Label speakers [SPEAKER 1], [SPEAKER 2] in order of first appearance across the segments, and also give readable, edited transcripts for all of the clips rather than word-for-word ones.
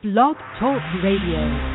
[SPEAKER 1] Blog Talk Radio.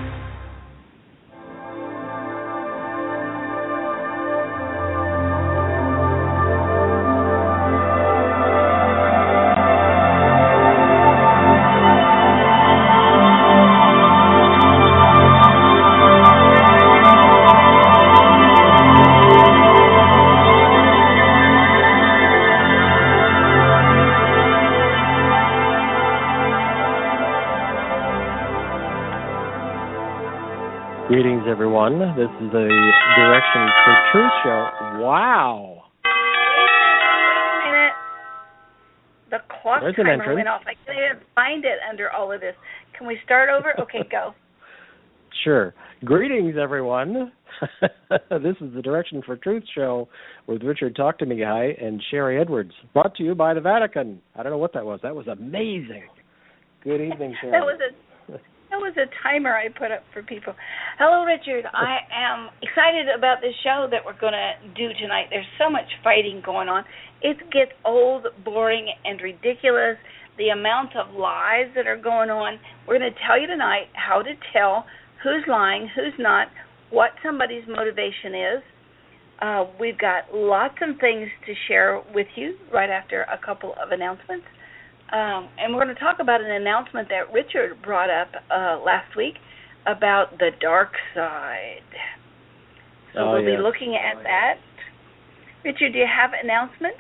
[SPEAKER 2] Greetings, everyone. This is the Direction for Truth show. Wow.
[SPEAKER 3] Wait a minute. The clock
[SPEAKER 2] There's an
[SPEAKER 3] timer
[SPEAKER 2] entrance.
[SPEAKER 3] went off. I can't even find it under all of this. Can we start over? Okay, go.
[SPEAKER 2] Sure. Greetings, everyone. This is the Direction for Truth show with Richard Talk to Me Guy and Sherry Edwards, brought to you by the Vatican. I don't know what that was. That was amazing. Good evening, Sherry.
[SPEAKER 3] That was a timer I put up for people. Hello, Richard. I am excited about this show that we're going to do tonight. There's so much fighting going on. It gets old, boring, and ridiculous. The amount of lies that are going on. We're going to tell you tonight how to tell who's lying, who's not, what somebody's motivation is. We've got lots of things to share with you right after a couple of announcements. And we're going to talk about an announcement that Richard brought up last week about the dark side. So we'll be looking at that. Richard, do you have announcements?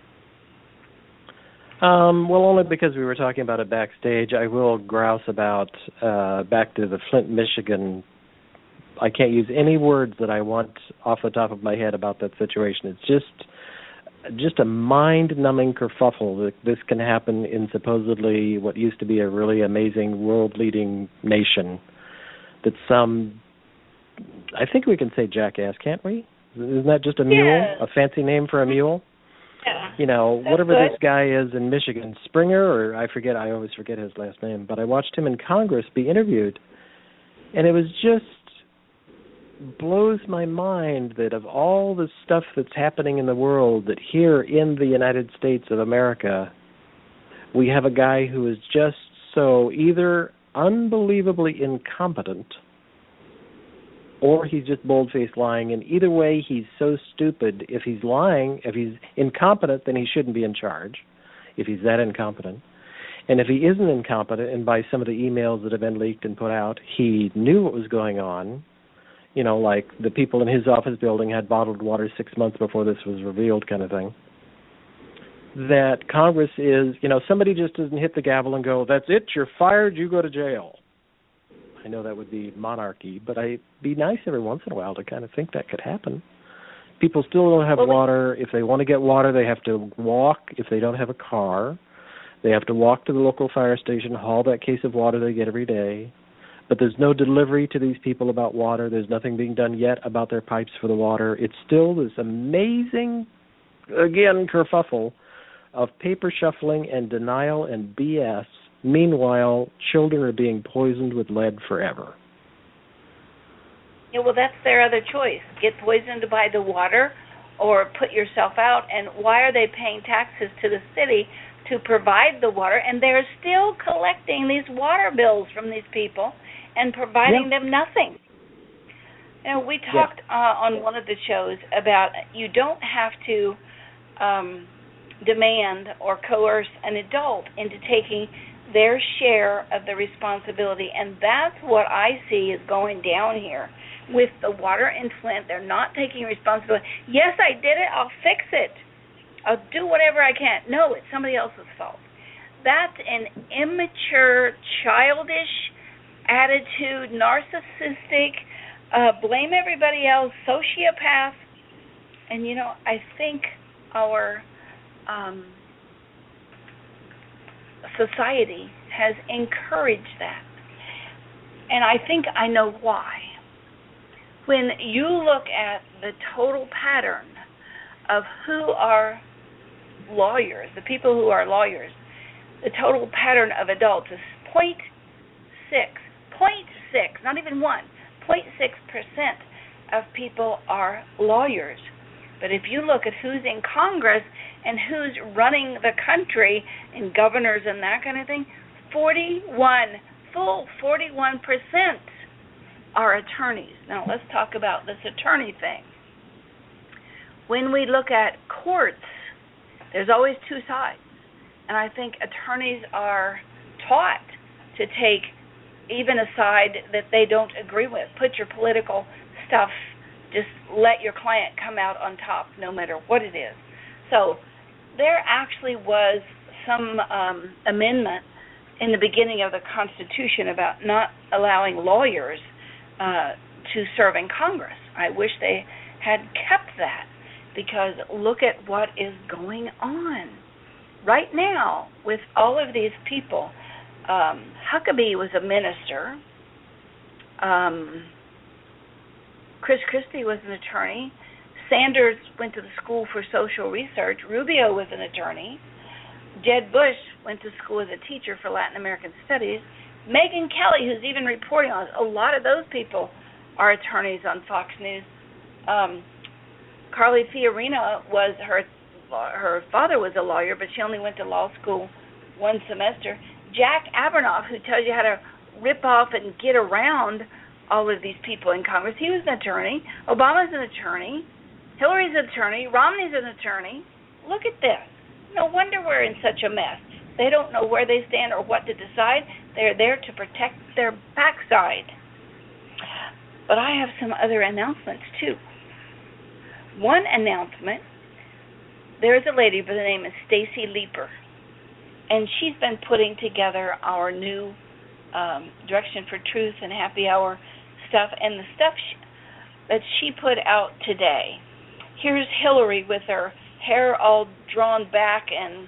[SPEAKER 2] Well, only because we were talking about it backstage. I will grouse about back to the Flint, Michigan. I can't use any words that I want off the top of my head about that situation. It's just a mind-numbing kerfuffle that this can happen in supposedly what used to be a really amazing world-leading nation. That some, I think we can say jackass, can't we? Isn't that just a mule? A fancy name for a mule?
[SPEAKER 3] Yeah.
[SPEAKER 2] You know,
[SPEAKER 3] That's
[SPEAKER 2] whatever
[SPEAKER 3] good.
[SPEAKER 2] this guy is in Michigan, Springer, or I always forget his last name, but I watched him in Congress be interviewed, and it was just blows my mind that of all the stuff that's happening in the world, that here in the United States of America, we have a guy who is just so either unbelievably incompetent or he's just bold-faced lying. And either way, he's so stupid. If he's lying, if he's incompetent, then he shouldn't be in charge, if he's that incompetent. And if he isn't incompetent, and by some of the emails that have been leaked and put out, he knew what was going on, you know, like the people in his office building had bottled water 6 months before this was revealed kind of thing, that Congress is, you know, somebody just doesn't hit the gavel and go, that's it, you're fired, you go to jail. I know that would be monarchy, but it'd be nice every once in a while to kind of think that could happen. People still don't have water. If they want to get water, they have to walk. If they don't have a car, they have to walk to the local fire station, haul that case of water they get every day. But there's no delivery to these people about water. There's nothing being done yet about their pipes for the water. It's still this amazing, again, kerfuffle of paper shuffling and denial and BS. Meanwhile, children are being poisoned with lead forever.
[SPEAKER 3] Yeah, well, that's their other choice. Get poisoned by the water or put yourself out. And why are they paying taxes to the city to provide the water? And they're still collecting these water bills from these people and providing them nothing. You know, we talked on one of the shows about you don't have to demand or coerce an adult into taking their share of the responsibility, and that's what I see is going down here with the water in Flint. They're not taking responsibility. Yes, I did it. I'll fix it. I'll do whatever I can. No, it's somebody else's fault. That's an immature, childish attitude, narcissistic, blame everybody else, sociopath. And, you know, I think our society has encouraged that. And I think I know why. When you look at the total pattern of who are lawyers, the people who are lawyers, the total pattern of adults is 0.6, not even 1, 0.6% of people are lawyers. But if you look at who's in Congress and who's running the country and governors and that kind of thing, 41% full 41% are attorneys. Now, let's talk about this attorney thing. When we look at courts, there's always two sides. And I think attorneys are taught to take even a side that they don't agree with. Put your political stuff, just let your client come out on top no matter what it is. So there actually was some amendment in the beginning of the Constitution about not allowing lawyers to serve in Congress. I wish they had kept that, because look at what is going on right now with all of these people. Huckabee was a minister. Chris Christie was an attorney. Sanders went to the School for Social Research. Rubio was an attorney. Jed Bush went to school as a teacher for Latin American Studies. Megyn Kelly, who's even reporting on this, a lot of those people are attorneys on Fox News. Carly Fiorina was her father was a lawyer, but she only went to law school one semester. Jack Abernoff, who tells you how to rip off and get around all of these people in Congress, he was an attorney. Obama's an attorney. Hillary's an attorney. Romney's an attorney. Look at this. No wonder we're in such a mess. They don't know where they stand or what to decide. They're there to protect their backside. But I have some other announcements, too. One announcement, there's a lady by the name of Stacy Leeper, and she's been putting together our new Direction for Truth and Happy Hour stuff, and the stuff that she put out today. Here's Hillary with her hair all drawn back, and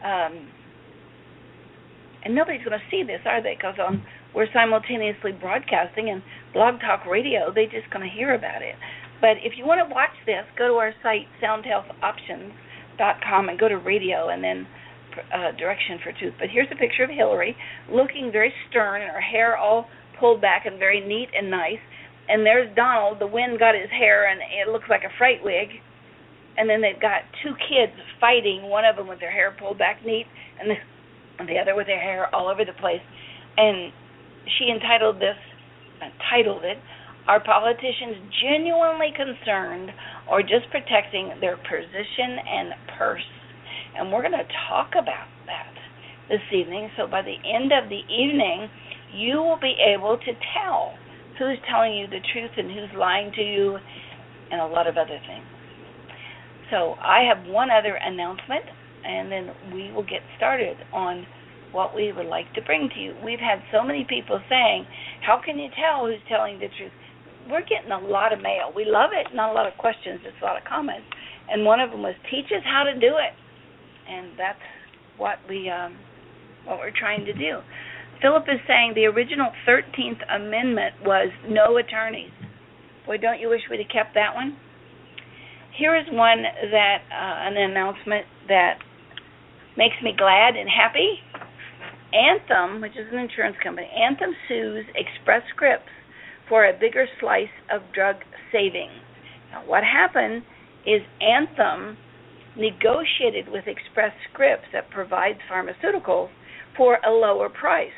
[SPEAKER 3] nobody's going to see this, are they? Because we're simultaneously broadcasting and Blog Talk Radio. They're just going to hear about it. But if you want to watch this, go to our site, soundhealthoptions.com, and go to radio and then Direction for Truth. But here's a picture of Hillary looking very stern, and her hair all pulled back and very neat and nice. And there's Donald. The wind got his hair, and it looks like a fright wig. And then they've got two kids fighting, one of them with their hair pulled back neat, and the other with their hair all over the place. And she entitled it, "Are Politicians Genuinely Concerned or Just Protecting Their Position and Purse?" And we're going to talk about that this evening. So by the end of the evening, you will be able to tell who's telling you the truth and who's lying to you, and a lot of other things. So I have one other announcement, and then we will get started on what we would like to bring to you. We've had so many people saying, how can you tell who's telling the truth? We're getting a lot of mail. We love it. Not a lot of questions, just a lot of comments. And one of them was, teach us how to do it. And that's what we're trying to do. Philip is saying the original 13th Amendment was no attorneys. Boy, don't you wish we'd have kept that one? Here is one that an announcement that makes me glad and happy. Anthem, which is an insurance company, Anthem sues Express Scripts for a bigger slice of drug savings. Now, what happened is Anthem negotiated with Express Scripts that provides pharmaceuticals for a lower price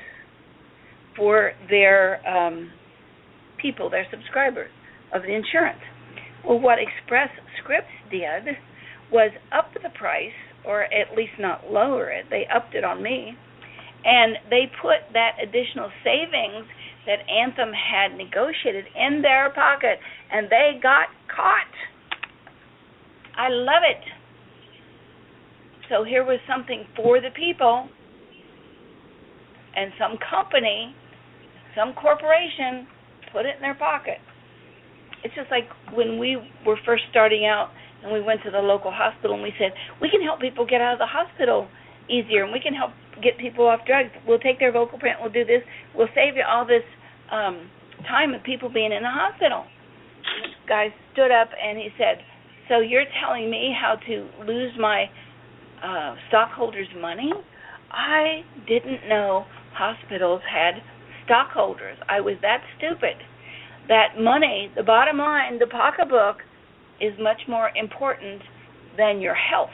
[SPEAKER 3] for their people, their subscribers of the insurance. Well, what Express Scripts did was up the price, or at least not lower it. They upped it on me. And they put that additional savings that Anthem had negotiated in their pocket, and they got caught. I love it. So here was something for the people, and some company, some corporation put it in their pocket. It's just like when we were first starting out and we went to the local hospital and we said, we can help people get out of the hospital easier, and we can help get people off drugs. We'll take their vocal print, we'll do this, we'll save you all this time of people being in the hospital. This guy stood up and he said, so you're telling me how to lose my stockholders' money? I didn't know hospitals had stockholders. I was that stupid. That money, the bottom line, the pocketbook, is much more important than your health.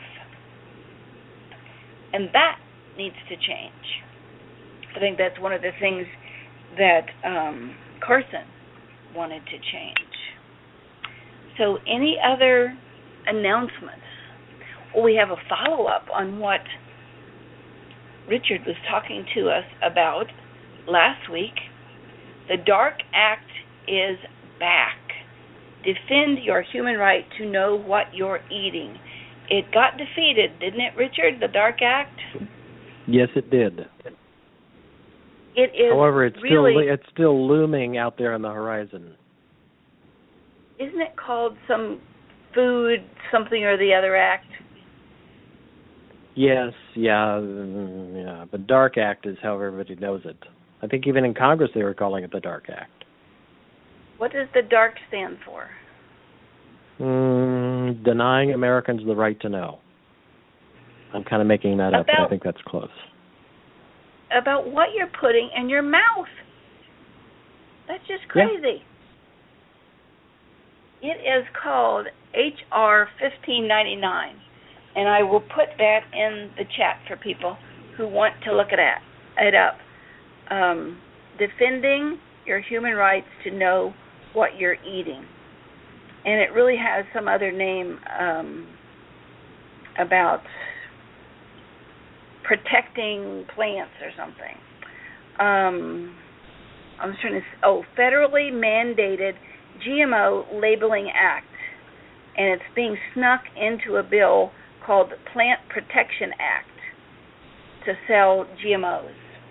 [SPEAKER 3] And that needs to change. I think that's one of the things that Carson wanted to change. So any other announcements? Well, we have a follow-up on what Richard was talking to us about last week. The DARK Act is back. Defend your human right to know what you're eating. It got defeated, didn't it, Richard, the DARK Act?
[SPEAKER 2] Yes, it did.
[SPEAKER 3] It is.
[SPEAKER 2] However, it's
[SPEAKER 3] really,
[SPEAKER 2] still looming out there on the horizon.
[SPEAKER 3] Isn't it called some food something or the other act?
[SPEAKER 2] Yes, yeah. The DARK Act is how everybody knows it. I think even in Congress they were calling it the DARK Act.
[SPEAKER 3] What does the DARK stand for?
[SPEAKER 2] Denying Americans the right to know. I'm kind of making that up, but I think that's close.
[SPEAKER 3] About what you're putting in your mouth. That's just crazy. Yeah. It is called H.R. 1599, and I will put that in the chat for people who want to look it up. Defending your human rights to know what you're eating. And it really has some other name about protecting plants or something. I'm trying to. Federally mandated GMO Labeling Act, and it's being snuck into a bill called the Plant Protection Act to sell GMOs.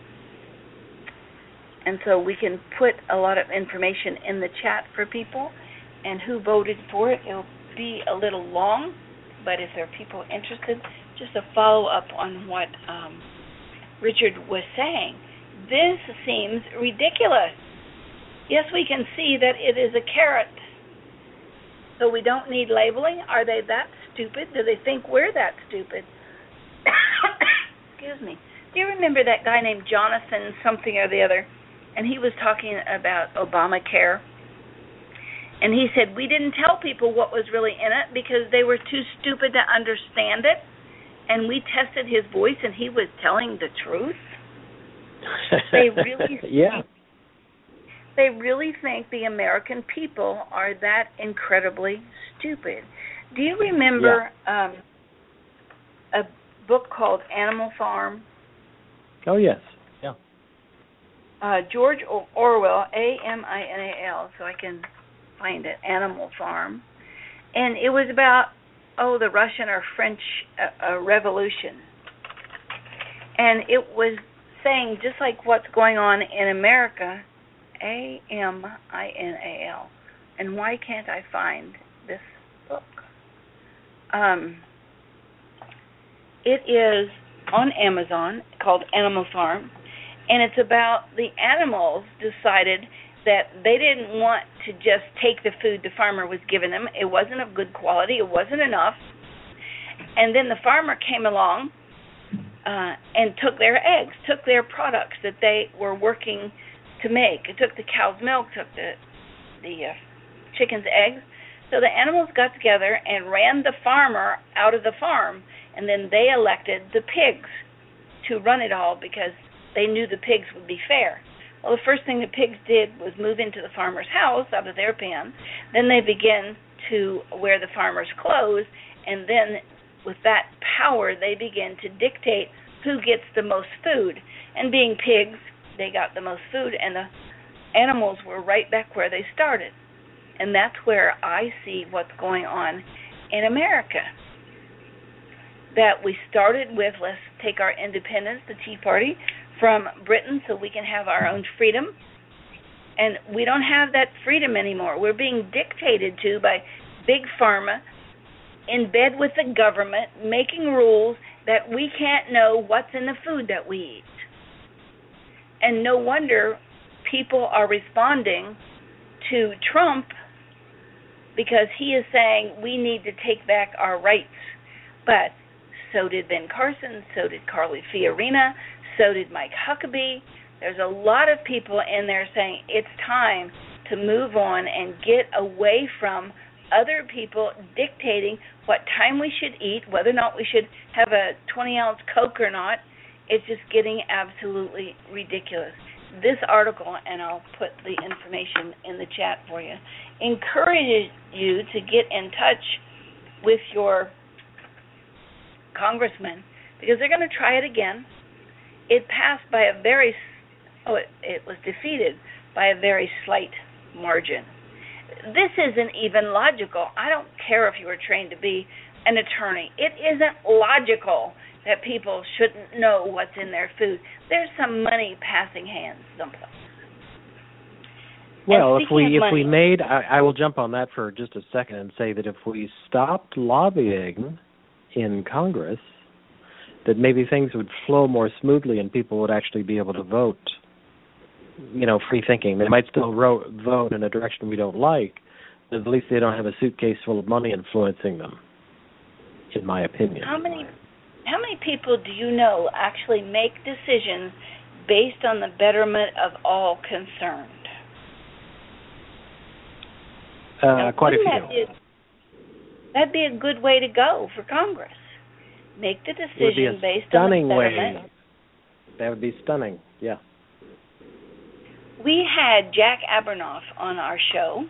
[SPEAKER 3] And so we can put a lot of information in the chat for people, and who voted for it. It'll be a little long, but if there are people interested, just a follow-up on what Richard was saying. This seems ridiculous. Yes, we can see that it is a carrot. So we don't need labeling? Are they that stupid? Do they think we're that stupid? Excuse me. Do you remember that guy named Jonathan something or the other? And he was talking about Obamacare. And he said, we didn't tell people what was really in it because they were too stupid to understand it. And we tested his voice, and he was telling the truth. They really They really think the American people are that incredibly stupid. Do you remember a book called Animal Farm?
[SPEAKER 2] Oh, yes. Yeah.
[SPEAKER 3] George Orwell, Aminal, so I can find it, Animal Farm. And it was about, the Russian or French Revolution. And it was saying, just like what's going on in America, Aminal. And why can't I find this book? It is on Amazon called Animal Farm, and it's about the animals decided that they didn't want to just take the food the farmer was giving them. It wasn't of good quality. It wasn't enough. And then the farmer came along and took their eggs, took their products that they were working to make. It took the cow's milk, took the chicken's eggs. So the animals got together and ran the farmer out of the farm, and then they elected the pigs to run it all because they knew the pigs would be fair. Well, the first thing the pigs did was move into the farmer's house out of their pen. Then they began to wear the farmer's clothes, and then with that power, they began to dictate who gets the most food. And being pigs, they got the most food, and the animals were right back where they started. And that's where I see what's going on in America. That we started with, let's take our independence, the Tea Party, from Britain so we can have our own freedom. And we don't have that freedom anymore. We're being dictated to by Big Pharma, in bed with the government, making rules that we can't know what's in the food that we eat. And no wonder people are responding to Trump because he is saying we need to take back our rights. But so did Ben Carson, so did Carly Fiorina, so did Mike Huckabee. There's a lot of people in there saying it's time to move on and get away from other people dictating what time we should eat, whether or not we should have a 20-ounce Coke or not. It's just getting absolutely ridiculous. this article, and I'll put the information in the chat for you, encourages you to get in touch with your congressman because they're going to try it again. It passed by a very, it was defeated by a very slight margin. This isn't even logical. I don't care if you were trained to be an attorney. It isn't logical that people shouldn't know what's in their food. There's some money passing hands someplace.
[SPEAKER 2] Well, if we made, I will jump on that for just a second and say that if we stopped lobbying in Congress, that maybe things would flow more smoothly and people would actually be able to vote, free thinking. They might still vote in a direction we don't like, but at least they don't have a suitcase full of money influencing them, in my opinion.
[SPEAKER 3] How many people do you know actually make decisions based on the betterment of all concerned?
[SPEAKER 2] Quite a few.
[SPEAKER 3] That'd be a good way to go for Congress. Make the decision based on the betterment.
[SPEAKER 2] That would be stunning, yeah.
[SPEAKER 3] We had Jack Abernoff on our show,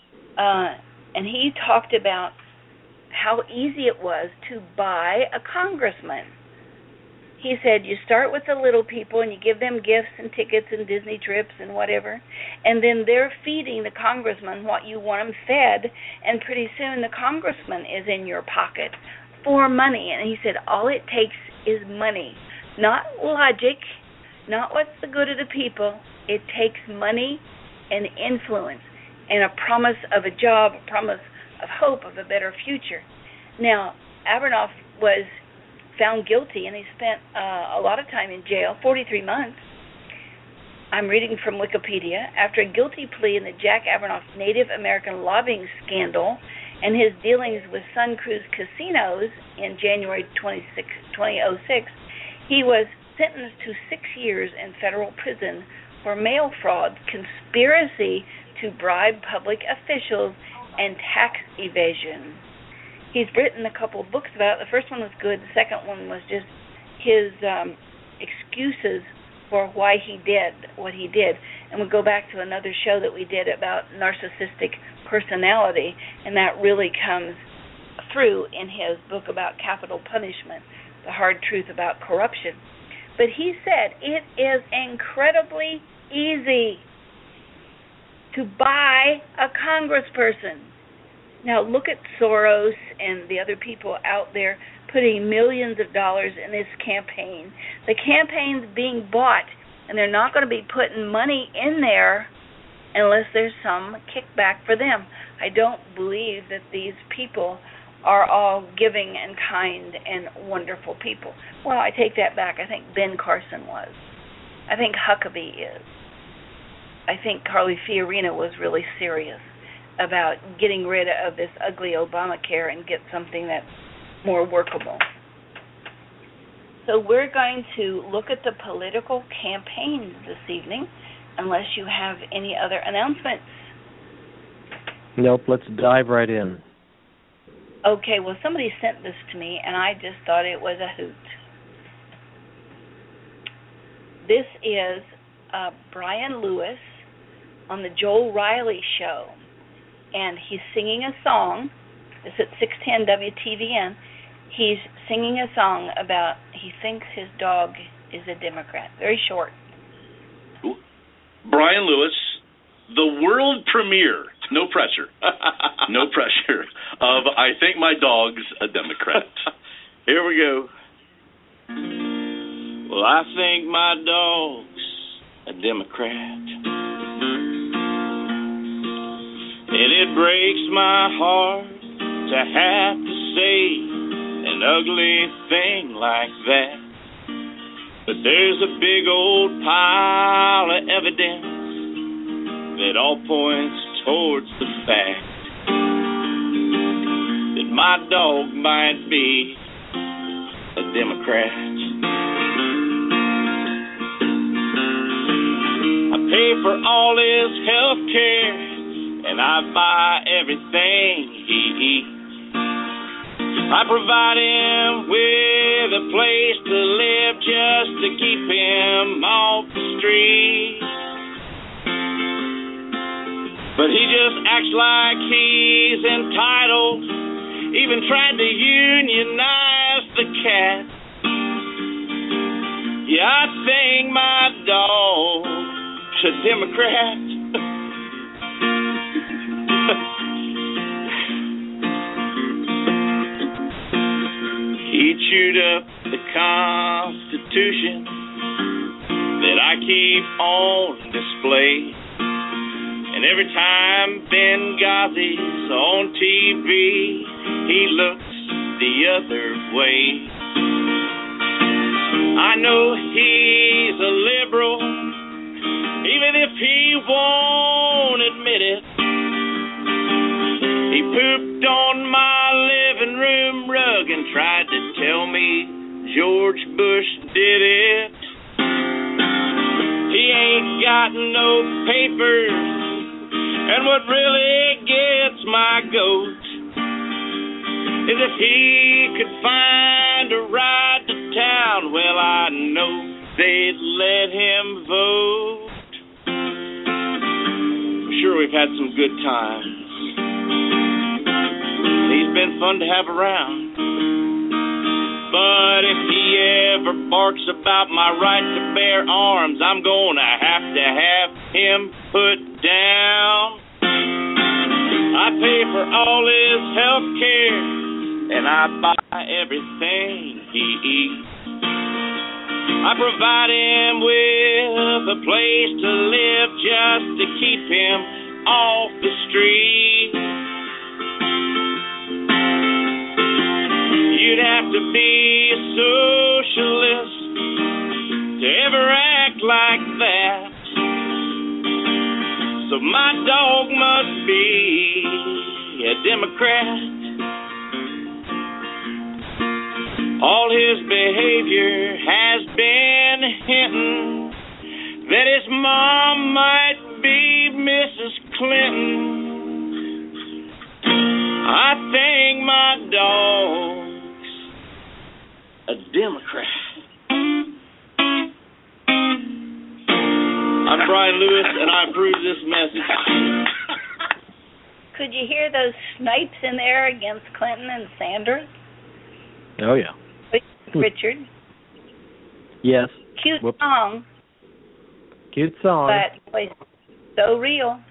[SPEAKER 3] and he talked about how easy it was to buy a congressman. He said you start with the little people and you give them gifts and tickets and Disney trips and whatever, and then they're feeding the congressman what you want them fed, and pretty soon the congressman is in your pocket for money. And he said all it takes is money, not logic, not what's the good of the people. It takes money and influence and a promise of a job, a promise of hope of a better future. Now, Abernoff was found guilty, and he spent a lot of time in jail, 43 months. I'm reading from Wikipedia. After a guilty plea in the Jack Abernoff Native American lobbying scandal and his dealings with Sun Cruise Casinos in January 2006, he was sentenced to 6 years in federal prison for mail fraud, conspiracy to bribe public officials, and tax evasion. He's written a couple of books about it. The first one was good. The second one was just his excuses for why he did what he did. And we'll go back to another show that we did about narcissistic personality, and that really comes through in his book about capital punishment, The Hard Truth About Corruption. But he said it is incredibly easy to buy a congressperson. Now look at Soros and the other people out there putting millions of dollars in this campaign. The campaign's being bought, and they're not going to be putting money in there unless there's some kickback for them. I don't believe that these people are all giving and kind and wonderful people. Well, I take that back. I think Ben Carson was. I think Huckabee is. I think Carly Fiorina was really serious about getting rid of this ugly Obamacare and get something that's more workable. So we're going to look at the political campaigns this evening, unless you have any other announcements.
[SPEAKER 2] Nope, let's dive right in.
[SPEAKER 3] Okay, well, somebody sent this to me, and I just thought it was a hoot. This is Brian Lewis on the Joel Riley Show, and he's singing a song. This is at 610 WTVN. He's singing a song about he thinks his dog is a Democrat. Very short.
[SPEAKER 4] Brian Lewis, the world premiere, no pressure, no pressure, of I Think My Dog's a Democrat. Here we go. Well, I think my dog's a Democrat, and it breaks my heart to have to say an ugly thing like that. But there's a big old pile of evidence that all points towards the fact that my dog might be a Democrat. I pay for all his health care, and I buy everything he eats. I provide him with a place to live just to keep him off the street. But he just acts like he's entitled, even tried to unionize the cat. Yeah, I think my dog's a Democrat. He chewed up the Constitution that I keep on display. And every time Benghazi's on TV, he looks the other way. I know he's a liberal, even if he won't admit it. He pooped on my living room rug and tried to tell me George Bush did it. He ain't got no papers, and what really gets my goat is if he could find a ride to town, well, I know they'd let him vote. I'm sure we've had some good times. He's been fun to have around. But if he ever barks about my right to bear arms, I'm gonna have him put down. I pay for all his health care, and I buy everything he eats. I provide him with a place to live just to keep him off the street. You'd have to be a socialist to ever act like that. So my dog must be a Democrat. All his behavior has been hinting that his mom might be Mrs. Clinton. I think my dog's a Democrat. I'm Brian Lewis, and I approve this message.
[SPEAKER 3] Could you hear those snipes in there against Clinton and Sanders?
[SPEAKER 2] Oh, yeah.
[SPEAKER 3] Richard?
[SPEAKER 2] Yes.
[SPEAKER 3] Cute song.
[SPEAKER 2] Cute song.
[SPEAKER 3] But boy, so real.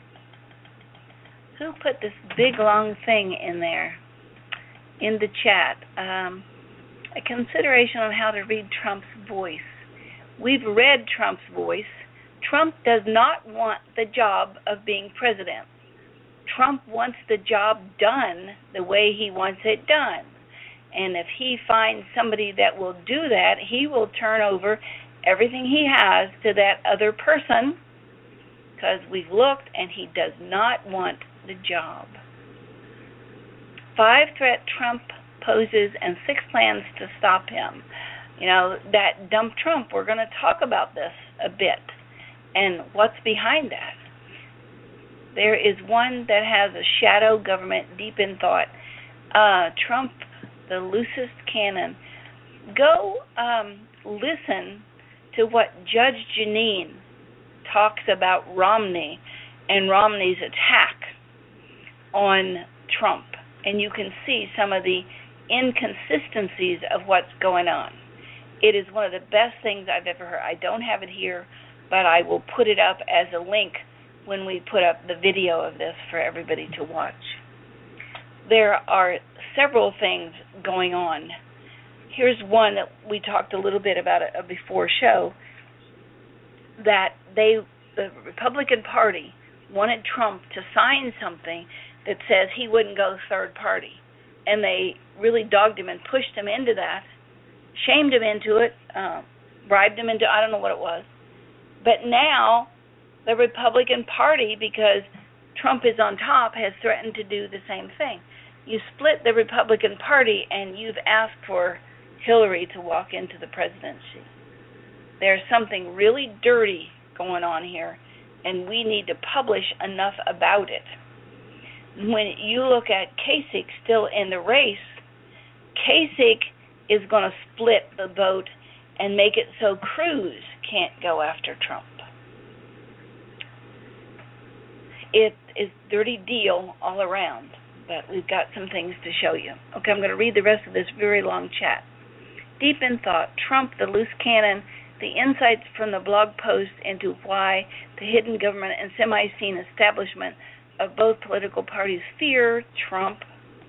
[SPEAKER 3] Who put this big long thing in there in the chat? A consideration on how to read Trump's voice. We've read Trump's voice. Trump does not want the job of being president. Trump wants the job done the way he wants it done. And if he finds somebody that will do that, he will turn over everything he has to that other person, because we've looked and he does not want the job. 5 threat Trump poses and 6 plans to stop him. You know, that dump Trump, we're going to talk about this a bit and what's behind that. There is one that has a shadow government deep in thought. Trump, the loosest cannon. Go listen to what Judge Jeanine talks about Romney and Romney's attack on Trump, and you can see some of the inconsistencies of what's going on. It is one of the best things I've ever heard. I don't have it here, but I will put it up as a link when we put up the video of this for everybody to watch. There are several things going on. Here's one that we talked a little bit about before show, that the Republican Party wanted Trump to sign something that says he wouldn't go third party. And they really dogged him and pushed him into that, shamed him into it, bribed him into, I don't know what it was. But now the Republican Party, because Trump is on top, has threatened to do the same thing. You split the Republican Party and you've asked for Hillary to walk into the presidency. There's something really dirty going on here, and we need to publish enough about it. When you look at Kasich still in the race, Kasich is going to split the vote and make it so Cruz can't go after Trump. it is dirty deal all around, but we've got some things to show you. Okay, I'm going to read the rest of this very long chat. Deep in thought, Trump, the loose cannon, the insights from the blog post into why the hidden government and semi-seen establishment of both political parties fear Trump.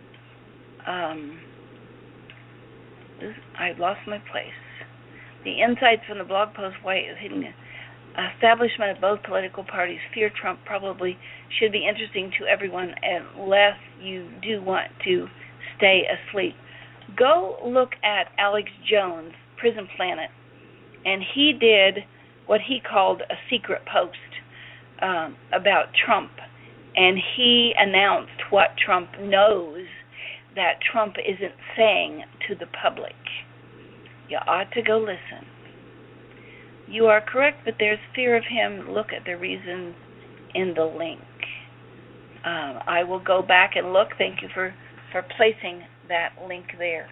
[SPEAKER 3] I lost my place. The insights from the blog post why the hidden establishment of both political parties fear Trump probably should be interesting to everyone unless you do want to stay asleep. Go look at Alex Jones, Prison Planet, and he did what he called a secret post about Trump, and he announced what Trump knows that Trump isn't saying to the public. You ought to go listen. You are correct, but there's fear of him. Look at the reasons in the link. I will go back and look. Thank you for placing that link there.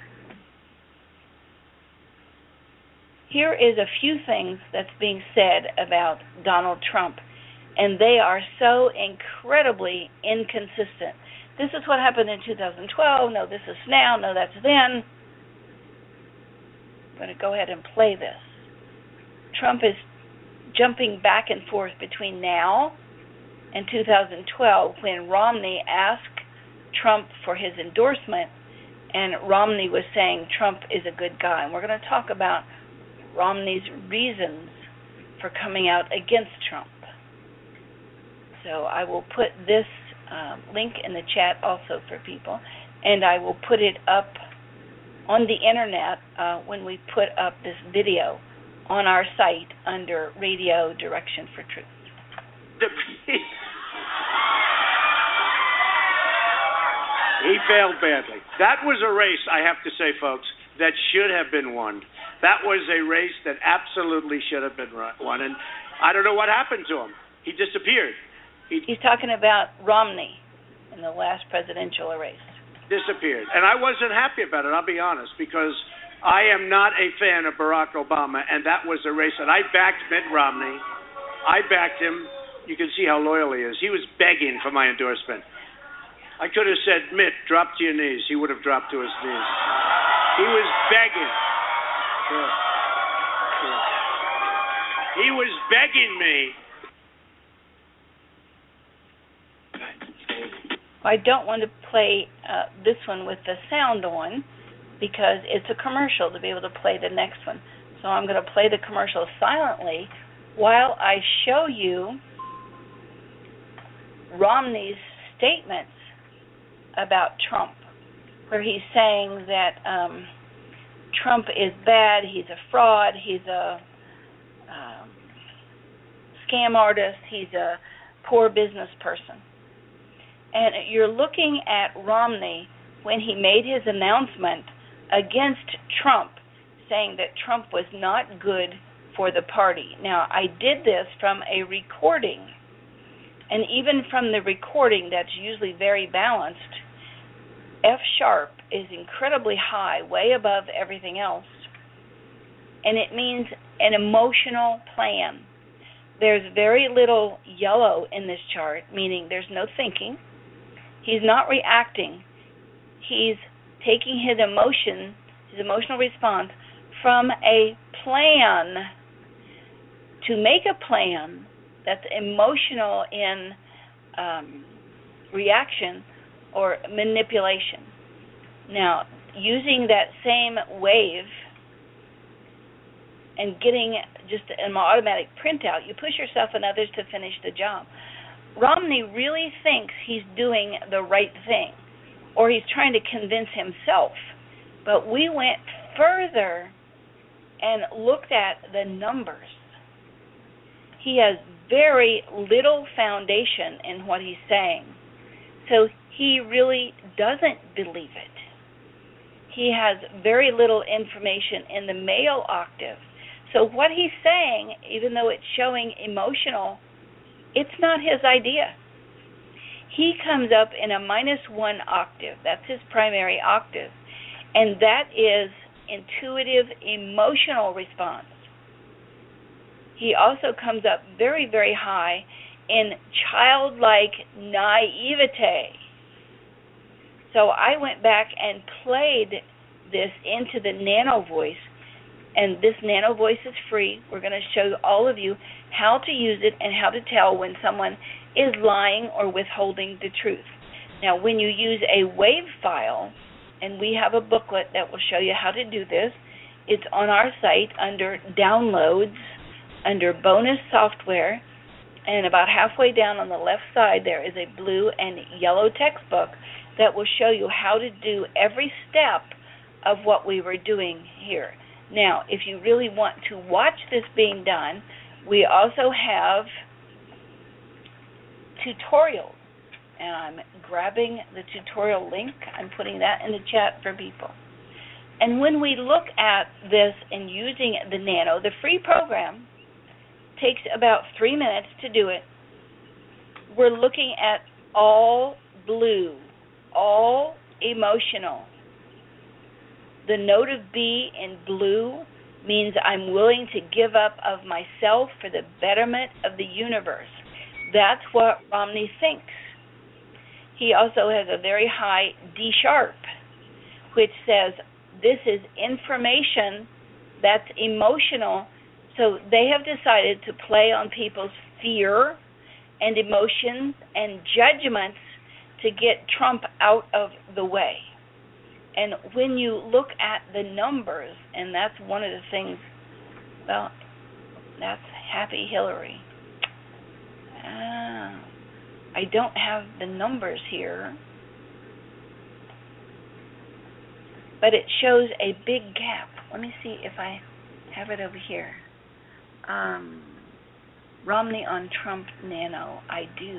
[SPEAKER 3] Here is a few things that's being said about Donald Trump, and they are so incredibly inconsistent. This is what happened in 2012. No, this is now. No, that's then. I'm going to go ahead and play this. Trump is jumping back and forth between now and 2012 when Romney asked Trump for his endorsement, and Romney was saying Trump is a good guy. And we're going to talk about Romney's reasons for coming out against Trump. So I will put this link in the chat also for people, and I will put it up on the internet when we put up this video on our site under Radio Direction for Truth.
[SPEAKER 5] He failed badly. That was a race, I have to say, folks, that should have been won. That was a race that absolutely should have been won, and I don't know what happened to him. He disappeared.
[SPEAKER 3] He's talking about Romney in the last presidential race.
[SPEAKER 5] Disappeared. And I wasn't happy about it, I'll be honest, because I am not a fan of Barack Obama, and that was a race that I backed Mitt Romney. I backed him. You can see how loyal he is. He was begging for my endorsement. I could have said, Mitt, drop to your knees. He would have dropped to his knees. He was begging. Sure. He was begging me.
[SPEAKER 3] I don't want to play this one with the sound on because it's a commercial to be able to play the next one. So I'm going to play the commercial silently while I show you Romney's statements about Trump, where he's saying that Trump is bad, he's a fraud, he's a scam artist, he's a poor business person. And you're looking at Romney when he made his announcement against Trump, saying that Trump was not good for the party. Now, I did this from a recording, and even from the recording that's usually very balanced, F sharp is incredibly high, way above everything else, and it means an emotional plan. There's very little yellow in this chart, meaning there's no thinking. He's not reacting. He's taking his emotional response from a plan. To make a plan that's emotional in reaction or manipulation. Now, using that same wave and getting just an automatic printout, you push yourself and others to finish the job. Romney really thinks he's doing the right thing, or he's trying to convince himself. But we went further and looked at the numbers. He has very little foundation in what he's saying. So he really doesn't believe it. He has very little information in the male octave. So what he's saying, even though it's showing emotional, it's not his idea. He comes up in a -1 octave. That's his primary octave. And that is intuitive, emotional response. He also comes up very, very high in childlike naivete. So I went back and played this into the Nano Voice, and this Nano Voice is free. We're going to show all of you how to use it and how to tell when someone is lying or withholding the truth. Now, when you use a WAV file, and we have a booklet that will show you how to do this, it's on our site under Downloads, under Bonus Software, and about halfway down on the left side there is a blue and yellow textbook that will show you how to do every step of what we were doing here. Now, if you really want to watch this being done, we also have tutorials. And I'm grabbing the tutorial link. I'm putting that in the chat for people. And when we look at this and using the Nano, the free program takes about 3 minutes to do it. We're looking at all blue, all emotional. The note of B in blue means I'm willing to give up of myself for the betterment of the universe. That's what Romney thinks. He also has a very high D sharp, which says this is information that's emotional. So they have decided to play on people's fear and emotions and judgments to get Trump out of the way. And when you look at the numbers, and that's one of the things, well, that's Happy Hillary. I don't have the numbers here, but it shows a big gap. Let me see if I have it over here. Romney on Trump Nano. I do.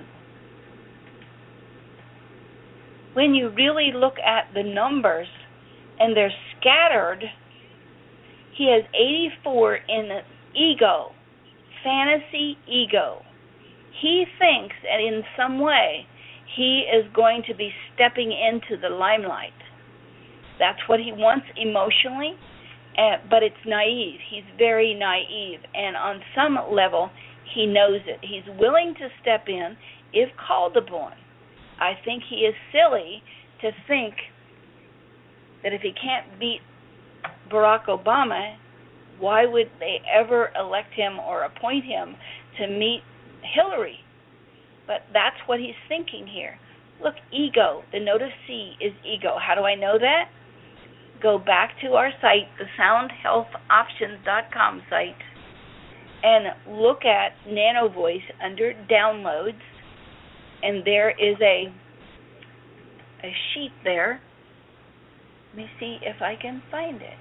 [SPEAKER 3] When you really look at the numbers, and they're scattered, he has 84 in ego, fantasy ego. He thinks that in some way he is going to be stepping into the limelight. That's what he wants emotionally, but it's naive. He's very naive, and on some level he knows it. He's willing to step in if called upon. I think he is silly to think that if he can't beat Barack Obama, why would they ever elect him or appoint him to meet Hillary? But that's what he's thinking here. Look, ego. The note of C is ego. How do I know that? Go back to our site, the soundhealthoptions.com site, and look at Nano Voice under Downloads, and there is a sheet there. Let me see if I can find it.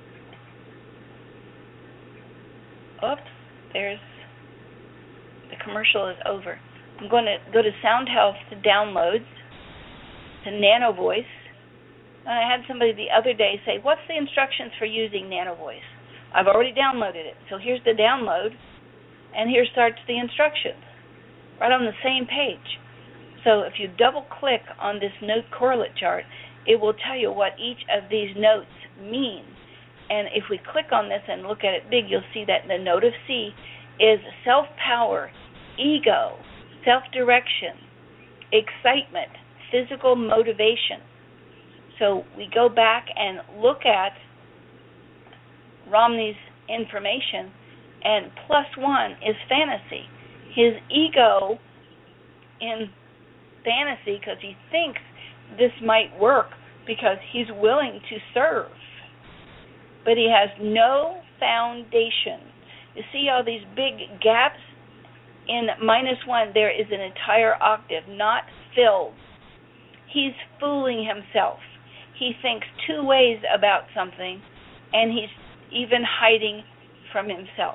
[SPEAKER 3] Oops, the commercial is over. I'm going to go to Sound Health to Downloads, to Nano Voice. I had somebody the other day say, what's the instructions for using Nano Voice? I've already downloaded it. So here's the download, and here starts the instructions, right on the same page. So if you double-click on this note correlate chart, it will tell you what each of these notes mean. And if we click on this and look at it big, you'll see that the note of C is self-power, ego, self-direction, excitement, physical motivation. So we go back and look at Romney's information, and +1 is fantasy. His ego in fantasy, because he thinks this might work because he's willing to serve. But he has no foundation. You see all these big gaps? In -1, there is an entire octave not filled. He's fooling himself. He thinks two ways about something, and he's even hiding from himself.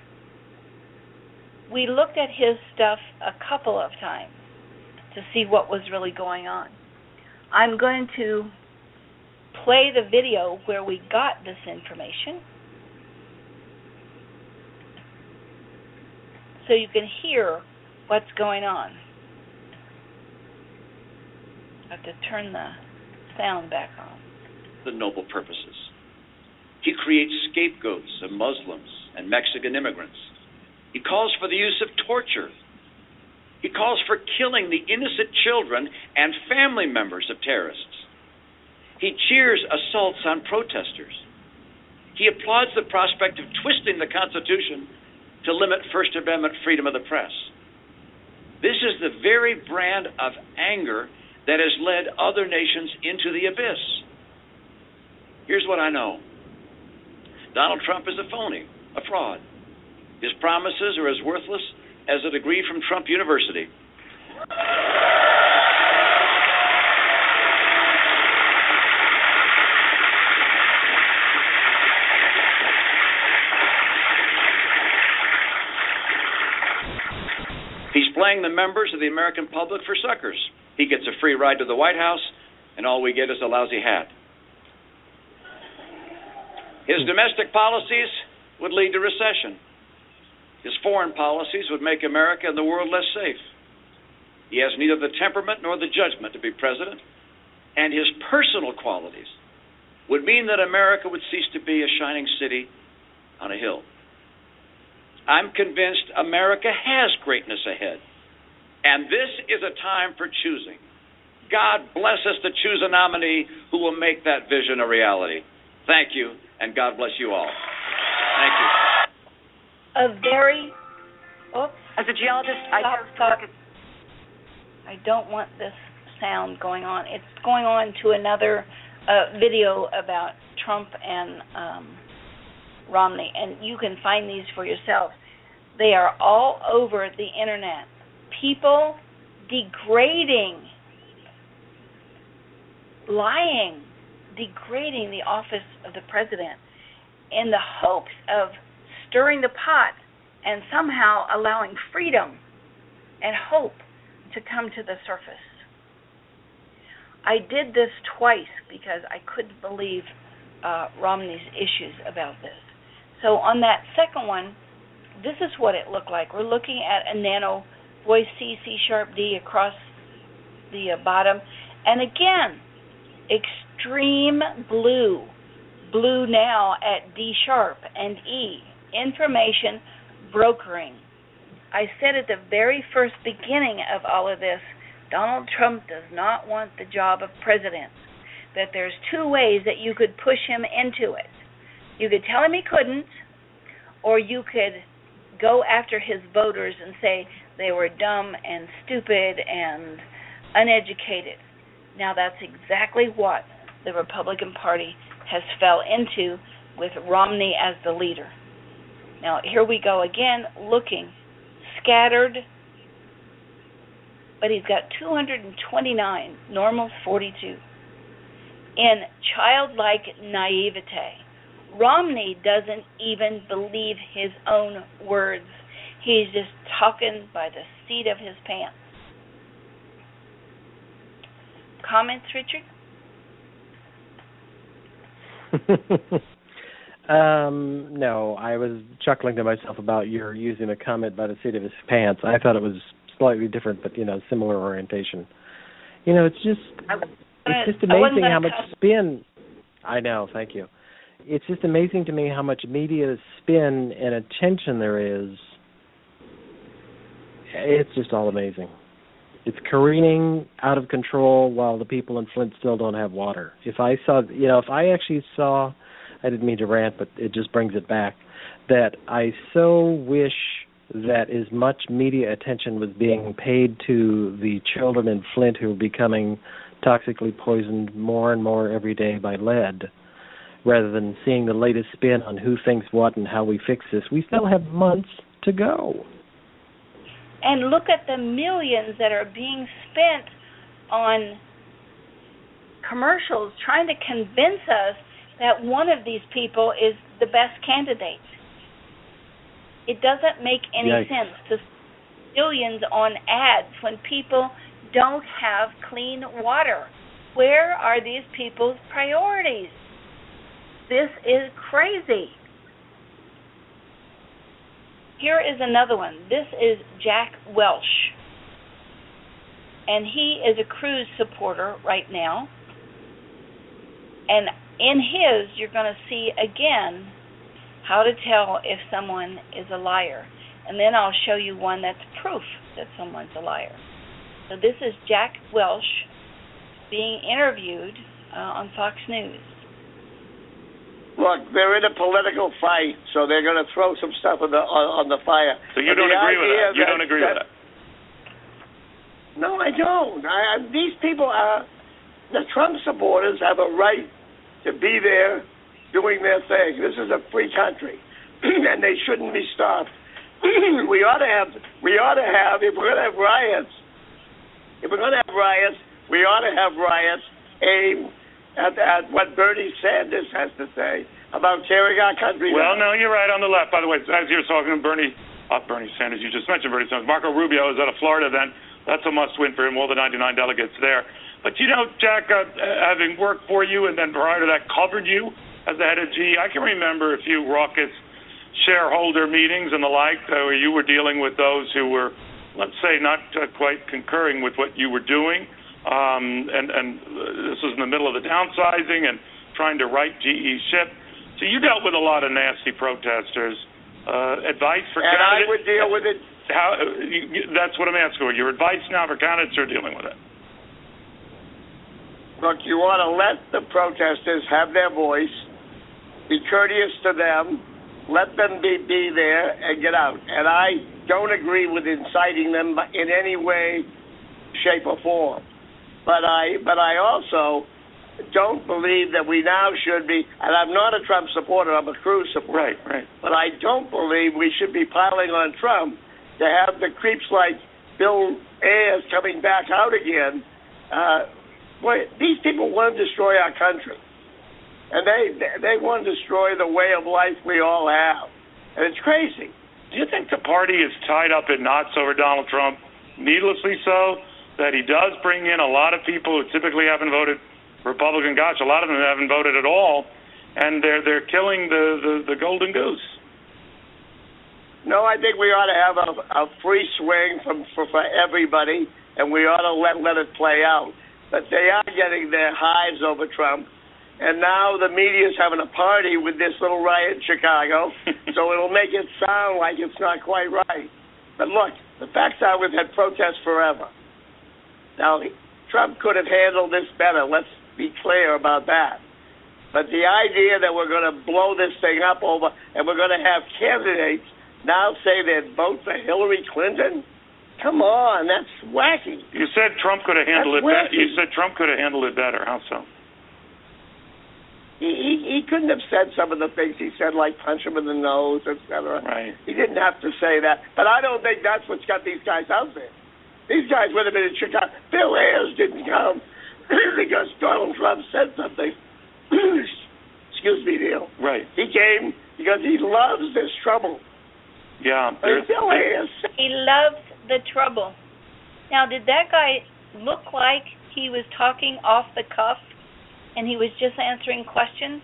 [SPEAKER 3] We looked at his stuff a couple of times to see what was really going on. I'm going to play the video where we got this information so you can hear what's going on. I have to turn the sound back on.
[SPEAKER 6] The noble purposes. He creates scapegoats of Muslims and Mexican immigrants. He calls for the use of torture. He calls for killing the innocent children and family members of terrorists. He cheers assaults on protesters. He applauds the prospect of twisting the Constitution to limit First Amendment freedom of the press. This is the very brand of anger that has led other nations into the abyss. Here's what I know. Donald Trump is a phony, a fraud. His promises are as worthless as a degree from Trump University. He's playing the members of the American public for suckers. He gets a free ride to the White House, and all we get is a lousy hat. His domestic policies would lead to recession. His foreign policies would make America and the world less safe. He has neither the temperament nor the judgment to be president, and his personal qualities would mean that America would cease to be a shining city on a hill. I'm convinced America has greatness ahead, and this is a time for choosing. God bless us to choose a nominee who will make that vision a reality. Thank you, and God bless you all. Thank you.
[SPEAKER 3] As a geologist, I don't want this sound going on. It's going on to another video about Trump and Romney, and you can find these for yourself. They are all over the internet. People degrading, lying, degrading the office of the president in the hopes of stirring the pot and somehow allowing freedom and hope to come to the surface. I did this twice because I couldn't believe Romney's issues about this. So on that second one, this is what it looked like. We're looking at a nano voice C, C#D across the bottom. And again, extreme blue. Blue now at D# and E. Information brokering. I said at the very first beginning of all of this, Donald Trump does not want the job of president. That there's two ways that you could push him into it. You could tell him he couldn't, or you could go after his voters and say they were dumb and stupid and uneducated. Now that's exactly what the Republican Party has fell into with Romney as the leader. Now here we go again, looking scattered, but he's got 229, normal's 42. In childlike naivete, Romney doesn't even believe his own words. He's just talking by the seat of his pants. Comments, Richard?
[SPEAKER 2] No, I was chuckling to myself about your using a comment by the seat of his pants. I thought it was slightly different, but similar orientation. It's just amazing how much spin. I know, thank you. It's just amazing to me how much media spin and attention there is. It's just all amazing. It's careening out of control while the people in Flint still don't have water. If I actually saw, I didn't mean to rant, but it just brings it back, that I so wish that as much media attention was being paid to the children in Flint who are becoming toxically poisoned more and more every day by lead, rather than seeing the latest spin on who thinks what and how we fix this. We still have months to go.
[SPEAKER 3] And look at the millions that are being spent on commercials trying to convince us that one of these people is the best candidate. It doesn't make any sense to spend billions on ads when people don't have clean water. Where are these people's priorities? This is crazy. Here is another one. This is Jack Welch. And he is a Cruz supporter right now. And in his, you're going to see again how to tell if someone is a liar. and then I'll show you one that's proof that someone's a liar. So this is Jack Welch being interviewed on Fox News.
[SPEAKER 7] Look, they're in a political fight, so they're going to throw some stuff on the fire.
[SPEAKER 8] So you don't agree with that? You don't agree with that?
[SPEAKER 7] No, I don't. These people the Trump supporters have a right to be there doing their thing. This is a free country, and they shouldn't be stopped. We ought to have, if we're going to have riots, we ought to have riots aimed at what Bernie Sanders has to say about tearing our country
[SPEAKER 8] down. Well, no, you're right on the left. By the way, as you're talking to Bernie Sanders, you just mentioned Bernie Sanders. Marco Rubio is at a Florida event. That's a must-win for him, all the 99 delegates there. But, you know, Jack, having worked for you and then prior to that covered you as the head of GE, I can remember a few raucous shareholder meetings and the like where you were dealing with those who were, let's say, not quite concurring with what you were doing. And this was in the middle of the downsizing and trying to right GE ship. So you dealt with a lot of nasty protesters. Advice for candidates?
[SPEAKER 7] And I would deal with it.
[SPEAKER 8] That's what I'm asking. Your advice now for candidates who are dealing with it?
[SPEAKER 7] Look, you want to let the protesters have their voice, be courteous to them, let them be there and get out. And I don't agree with inciting them in any way, shape, or form. But I also don't believe that we now should be, and I'm not a Trump supporter, I'm a Cruz supporter.
[SPEAKER 8] Right.
[SPEAKER 7] But I don't believe we should be piling on Trump to have the creeps like Bill Ayers coming back out again. Boy, these people want to destroy our country. And they want to destroy the way of life we all have. And it's crazy.
[SPEAKER 8] Do you think the party is tied up in knots over Donald Trump, needlessly so, that he does bring in a lot of people who typically haven't voted Republican? Gosh, a lot of them haven't voted at all, and they're killing the golden goose.
[SPEAKER 7] No, I think we ought to have a free swing for everybody, and we ought to let it play out. But they are getting their hives over Trump, and now the media's having a party with this little riot in Chicago, so it'll make it sound like it's not quite right. But look, the facts are we've had protests forever. Now, Trump could have handled this better. Let's be clear about that. But the idea that we're going to blow this thing up over and we're going to have candidates now say they'd vote for Hillary Clinton? Come on, that's wacky.
[SPEAKER 8] You said Trump could have handled it better. You said Trump could have handled it better. How so?
[SPEAKER 7] He couldn't have said some of the things he said, like punch him in the nose, etc.
[SPEAKER 8] Right.
[SPEAKER 7] He didn't have to say that. But I don't think that's what's got these guys out there. These guys would have been in Chicago. Bill Ayers didn't come because Donald Trump said something. Excuse me, Neil.
[SPEAKER 8] Right.
[SPEAKER 7] He came because he loves this trouble.
[SPEAKER 8] Yeah.
[SPEAKER 7] Bill Ayers.
[SPEAKER 3] He loves the trouble. Now, did that guy look like he was talking off the cuff and he was just answering questions?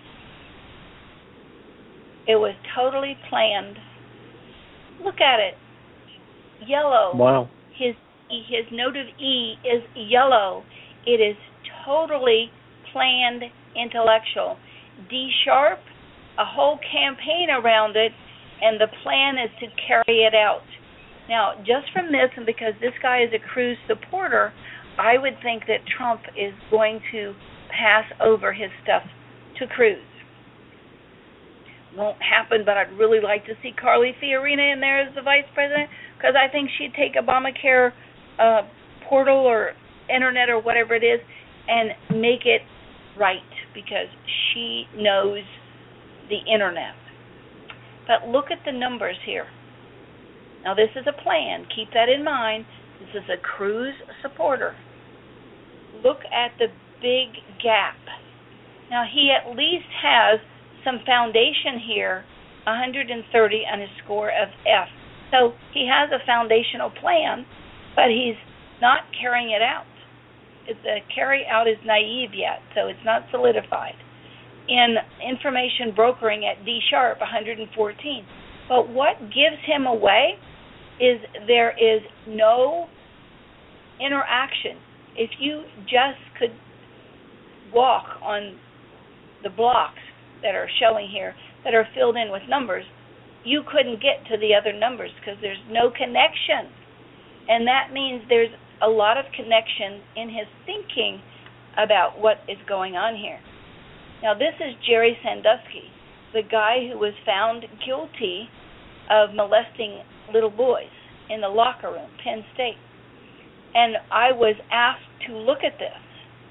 [SPEAKER 3] It was totally planned. Look at it. Yellow.
[SPEAKER 2] Wow.
[SPEAKER 3] His note of E is yellow. It is totally planned, intellectual. D sharp, a whole campaign around it, and the plan is to carry it out. Now, just from this, and because this guy is a Cruz supporter, I would think that Trump is going to pass over his stuff to Cruz. Won't happen, but I'd really like to see Carly Fiorina in there as the vice president, because I think she'd take Obamacare portal or internet or whatever it is and make it right, because she knows the internet. But look at the numbers here. Now, this is a plan. Keep that in mind. This is a Cruz supporter. Look at the big gap. Now, he at least has some foundation here, 130 on his score of F. So he has a foundational plan, but he's not carrying it out. The carry out is naive yet, so it's not solidified. In information brokering at D sharp, 114. But what gives him away is there is no interaction. If you just could walk on the blocks that are showing here, that are filled in with numbers, you couldn't get to the other numbers because there's no connection. And that means there's a lot of connection in his thinking about what is going on here. Now, this is Jerry Sandusky, the guy who was found guilty of molesting little boys in the locker room, Penn State. And I was asked to look at this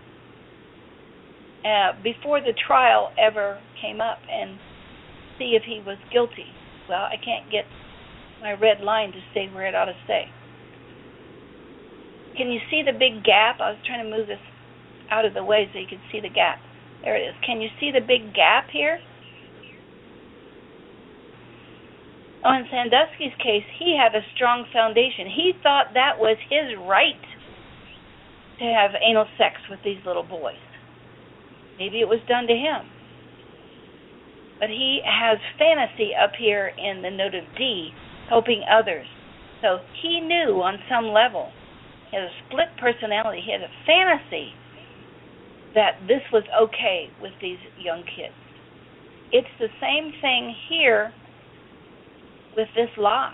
[SPEAKER 3] before the trial ever came up and see if he was guilty. Well, I can't get my red line to stay where it ought to stay. Can you see the big gap? I was trying to move this out of the way so you could see the gap. There it is. Can you see the big gap here? Oh, in Sandusky's case, he had a strong foundation. He thought that was his right to have anal sex with these little boys. Maybe it was done to him. But he has fantasy up here in the note of D, helping others. So he knew on some level, he had a split personality, he had a fantasy that this was okay with these young kids. It's the same thing here with this lie.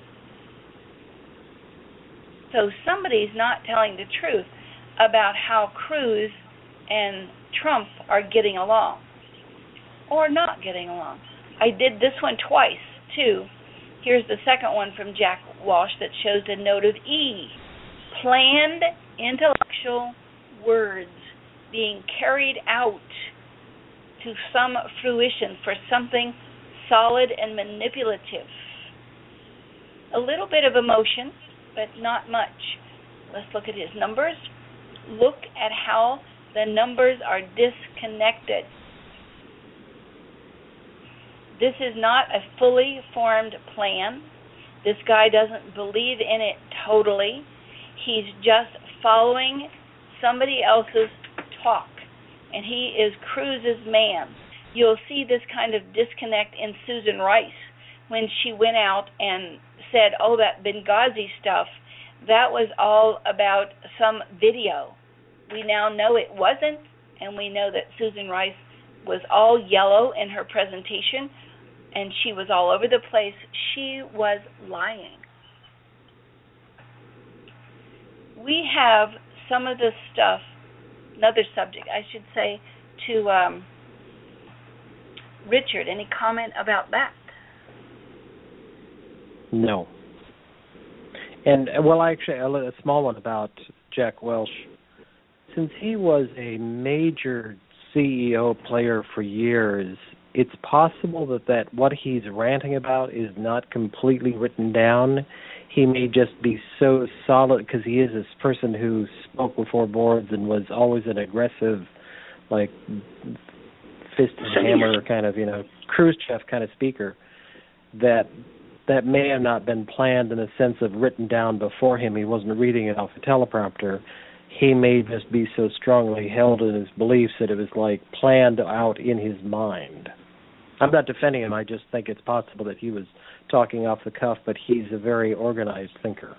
[SPEAKER 3] So somebody's not telling the truth about how Cruz and Trump are getting along or not getting along. I did this one twice, too. Here's the second one from Jack Walsh that shows a note of E. Planned intellectual words being carried out to some fruition for something solid and manipulative. A little bit of emotion, but not much. Let's look at his numbers. Look at how the numbers are disconnected. This is not a fully formed plan. This guy doesn't believe in it totally. He's just following somebody else's talk, and he is Cruz's man. You'll see this kind of disconnect in Susan Rice when she went out and said, oh, that Benghazi stuff, that was all about some video. We now know it wasn't, and we know that Susan Rice was all yellow in her presentation, and she was all over the place. She was lying. We have some of this stuff, another subject, I should say, to Richard. Any comment about that?
[SPEAKER 2] No. And, well, actually, a small one about Jack Welch. Since he was a major CEO player for years, it's possible that what he's ranting about is not completely written down. He may just be so solid because he is this person who spoke before boards and was always an aggressive, like, fist and hammer kind of, Khrushchev kind of speaker, that may have not been planned in a sense of written down before him. He wasn't reading it off a teleprompter. He may just be so strongly held in his beliefs that it was like planned out in his mind. I'm not defending him. I just think it's possible that he was talking off the cuff, but he's a very organized thinker.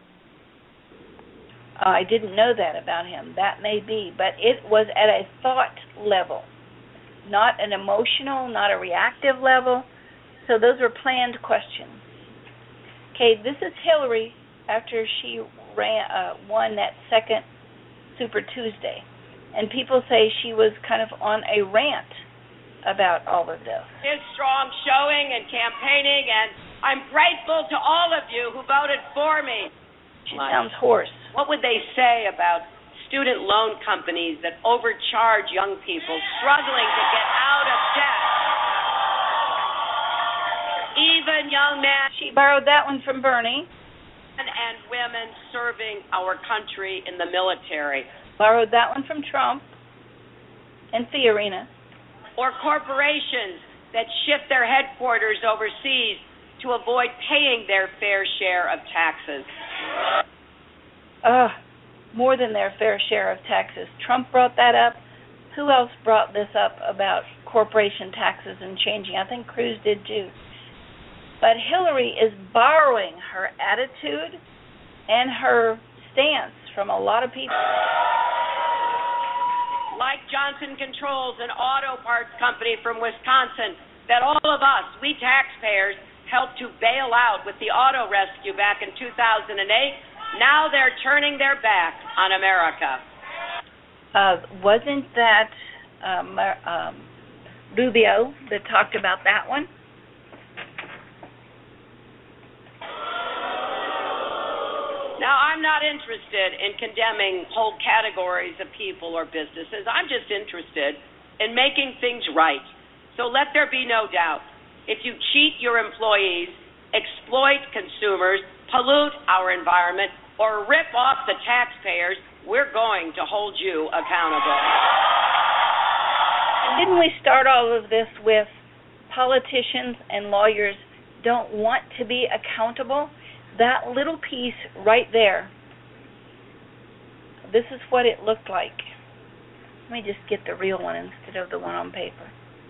[SPEAKER 3] I didn't know that about him. That may be, but it was at a thought level, not an emotional, not a reactive level. So those were planned questions. Okay, this is Hillary after she won that second Super Tuesday. And people say she was kind of on a rant about all of this.
[SPEAKER 9] His strong showing and campaigning, and I'm grateful to all of you who voted for me.
[SPEAKER 3] She sounds hoarse.
[SPEAKER 9] What would they say about student loan companies that overcharge young people struggling to get out of debt? Even young men.
[SPEAKER 3] She borrowed that one from Bernie.
[SPEAKER 9] And women serving our country in the military.
[SPEAKER 3] Borrowed that one from Trump and Fiorina.
[SPEAKER 9] Or corporations that shift their headquarters overseas to avoid paying their fair share of taxes.
[SPEAKER 3] More than their fair share of taxes. Trump brought that up. Who else brought this up about corporation taxes and changing? I think Cruz did too. But Hillary is borrowing her attitude and her stance from a lot of people.
[SPEAKER 9] Like Johnson Controls, an auto parts company from Wisconsin, that all of us, we taxpayers, helped to bail out with the auto rescue back in 2008, now they're turning their back on America.
[SPEAKER 3] Wasn't that Rubio that talked about that one?
[SPEAKER 9] Now, I'm not interested in condemning whole categories of people or businesses. I'm just interested in making things right. So let there be no doubt. If you cheat your employees, exploit consumers, pollute our environment, or rip off the taxpayers, we're going to hold you accountable.
[SPEAKER 3] And didn't we start all of this with politicians and lawyers don't want to be accountable? That little piece right there, this is what it looked like. Let me just get the real one instead of the one on paper.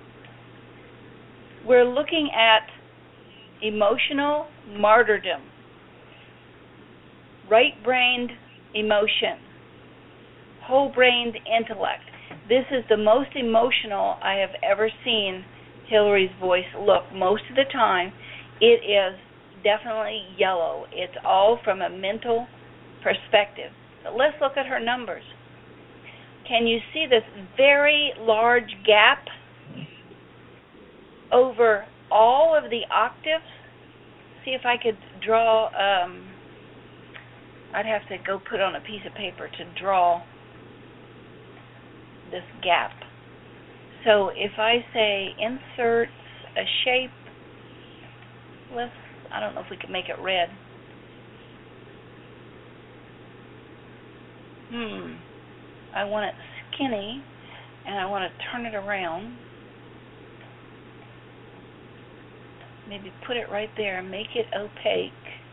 [SPEAKER 3] We're looking at emotional martyrdom, right-brained emotion, whole-brained intellect. This is the most emotional I have ever seen Hillary's voice look. Most of the time, it is definitely yellow. It's all from a mental perspective. But let's look at her numbers. Can you see this very large gap over all of the octaves? See if I could draw, I'd have to go put on a piece of paper to draw this gap. So if I say insert a shape, I don't know if we can make it red. I want it skinny, and I want to turn it around. Maybe put it right there and make it opaque.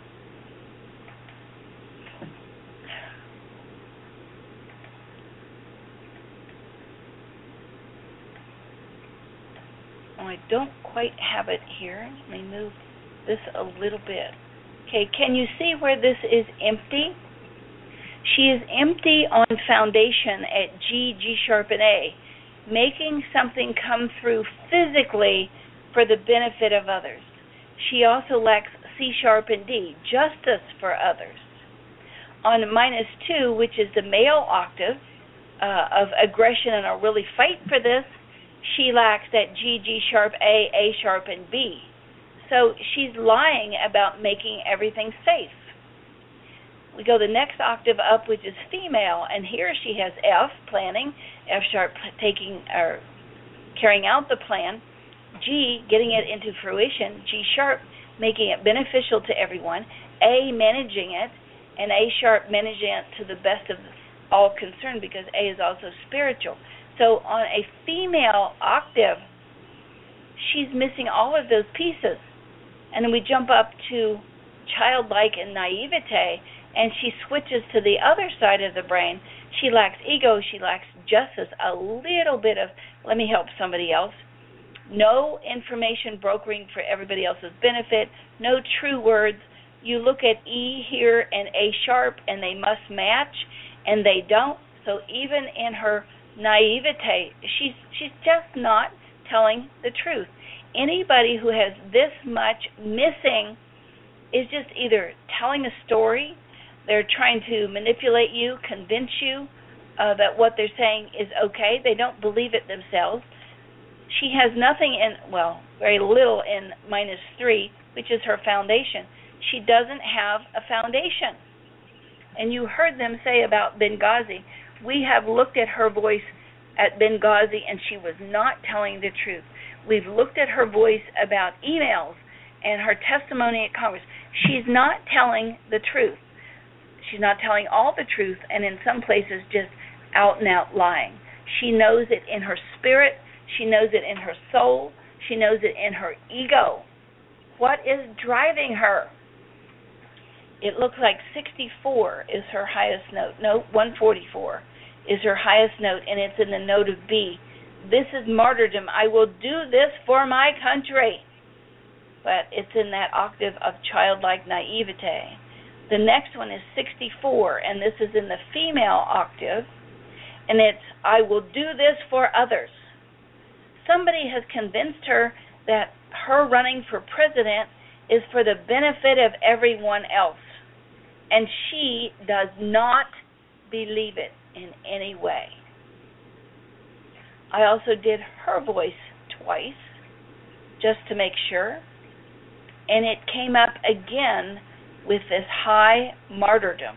[SPEAKER 3] Oh, I don't quite have it here. Let me move this a little bit. Okay, can you see where this is empty? She is empty on foundation at G, G sharp, and A, making something come through physically for the benefit of others. She also lacks C sharp and D, justice for others. On -2, which is the male octave of aggression and I'll really fight for this, she lacks that G, G sharp, A sharp, and B. So she's lying about making everything safe. We go the next octave up, which is female, and here she has F, planning, F sharp, carrying out the plan, G, getting it into fruition, G sharp, making it beneficial to everyone, A, managing it, and A sharp, managing it to the best of all concerned, because A is also spiritual. So on a female octave, she's missing all of those pieces. And then we jump up to childlike and naivete, and she switches to the other side of the brain. She lacks ego, she lacks justice, a little bit of, let me help somebody else. No information brokering for everybody else's benefit, no true words. You look at E here and A sharp, and they must match, and they don't. So even in her naivete, she's just not telling the truth. Anybody who has this much missing is just either telling a story, they're trying to manipulate you, convince you that what they're saying is okay. They don't believe it themselves. She has nothing in, well, very little in -3, which is her foundation. She doesn't have a foundation. And you heard them say about Benghazi, we have looked at her voice at Benghazi and she was not telling the truth. We've looked at her voice about emails and her testimony at Congress. She's not telling the truth. She's not telling all the truth, and in some places just out and out lying. She knows it in her spirit. She knows it in her soul. She knows it in her ego. What is driving her? It looks like 64 is her highest note. No, 144 is her highest note, and it's in the note of B. This is martyrdom. I will do this for my country. But it's in that octave of childlike naivete. The next one is 64, and this is in the female octave, and it's, I will do this for others. Somebody has convinced her that her running for president is for the benefit of everyone else. And she does not believe it in any way. I also did her voice twice, just to make sure. And it came up again with this high martyrdom.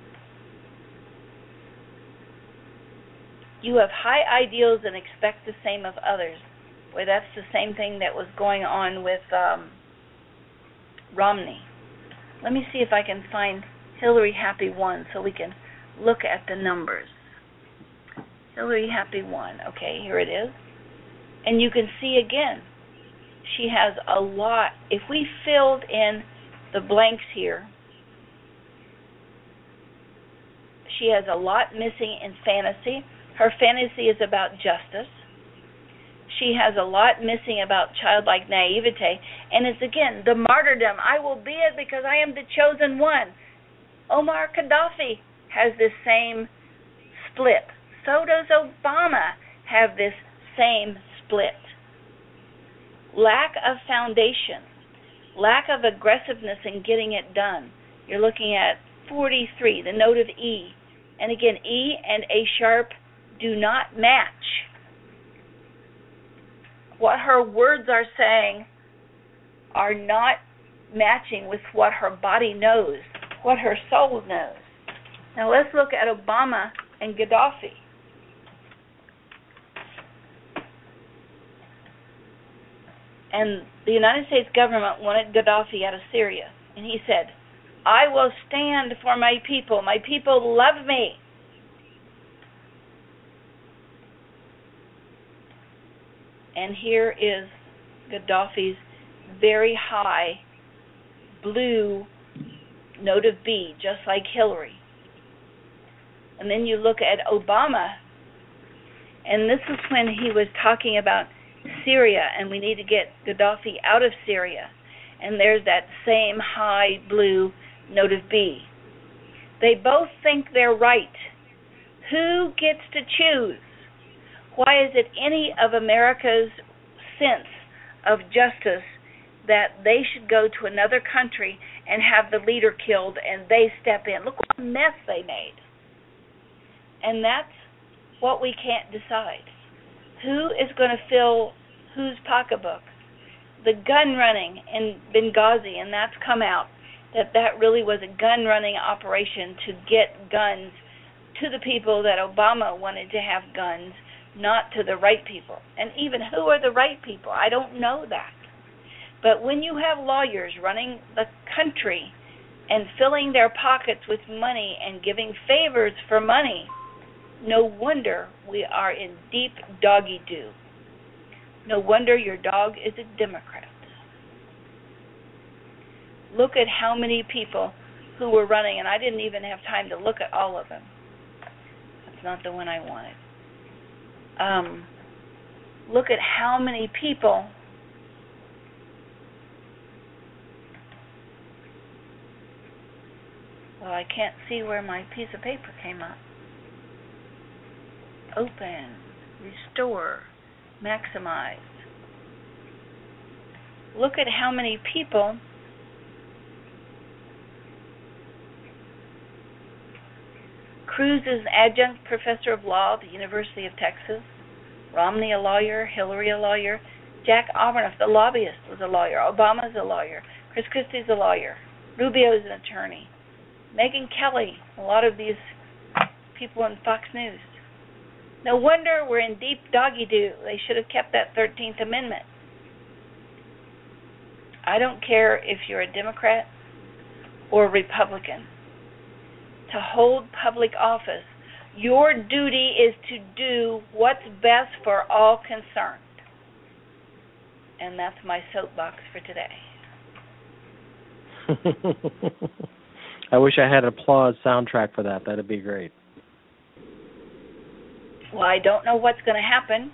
[SPEAKER 3] You have high ideals and expect the same of others. Boy, that's the same thing that was going on with Romney. Let me see if I can find Hillary Happy 1 so we can look at the numbers. Hillary Happy 1. Okay, here it is. And you can see again, she has a lot. If we filled in the blanks here, she has a lot missing in fantasy. Her fantasy is about justice. She has a lot missing about childlike naivete. And it's again, the martyrdom. I will be it because I am the chosen one. Omar Gaddafi has this same split. So does Obama have this same split. Lack of foundation. Lack of aggressiveness in getting it done. You're looking at 43, the note of E. And again, E and A sharp do not match. What her words are saying are not matching with what her body knows, what her soul knows. Now let's look at Obama and Gaddafi. And the United States government wanted Gaddafi out of Syria. And he said, I will stand for my people. My people love me. And here is Gaddafi's very high blue note of B, just like Hillary. And then you look at Obama, and this is when he was talking about Syria, and we need to get Gaddafi out of Syria. And there's that same high blue note of B. They both think they're right. Who gets to choose? Why is it any of America's sense of justice that they should go to another country and have the leader killed and they step in? Look what a mess they made. And that's what we can't decide. Who is going to fill whose pocketbook? The gun running in Benghazi, and that's come out, that really was a gun running operation to get guns to the people that Obama wanted to have guns, not to the right people. And even who are the right people? I don't know that. But when you have lawyers running the country and filling their pockets with money and giving favors for money, no wonder we are in deep doggy-doo. No wonder your dog is a Democrat. Look at how many people who were running, and I didn't even have time to look at all of them. That's not the one I wanted. Look at how many people well, I can't see where my piece of paper came up. Open, restore, maximize. Look at how many people Cruz is adjunct professor of law at the University of Texas. Romney, a lawyer. Hillary, a lawyer. Jack Abernoff, the lobbyist, was a lawyer. Obama's a lawyer. Chris Christie's a lawyer. Rubio's an attorney. Megyn Kelly, a lot of these people on Fox News. No wonder we're in deep doggy-doo. They should have kept that 13th Amendment. I don't care if you're a Democrat or a Republican. To hold public office, your duty is to do what's best for all concerned. And that's my soapbox for today.
[SPEAKER 2] I wish I had an applause soundtrack for that. That'd be great.
[SPEAKER 3] Well, I don't know what's going to happen.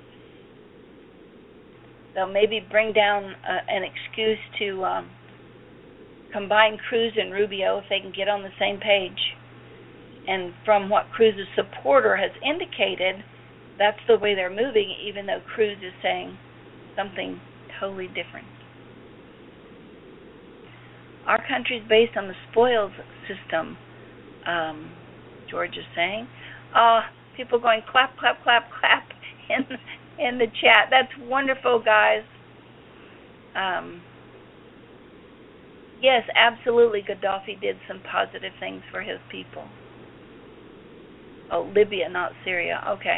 [SPEAKER 3] They'll maybe bring down an excuse to combine Cruz and Rubio if they can get on the same page. And from what Cruz's supporter has indicated, that's the way they're moving, even though Cruz is saying something totally different. Our country's based on the spoils system, George is saying. People going clap, clap, clap, clap in the chat. That's wonderful, guys. Yes, absolutely, Gaddafi did some positive things for his people. Oh, Libya, not Syria. Okay.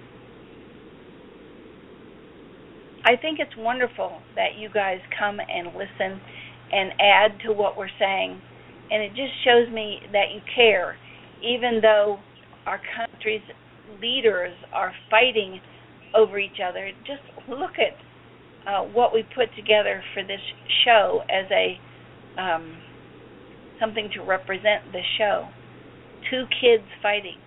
[SPEAKER 3] I think it's wonderful that you guys come and listen and add to what we're saying. And it just shows me that you care, even though our country's leaders are fighting over each other. Just look at what we put together for this show as a something to represent the show. 2 kids fighting.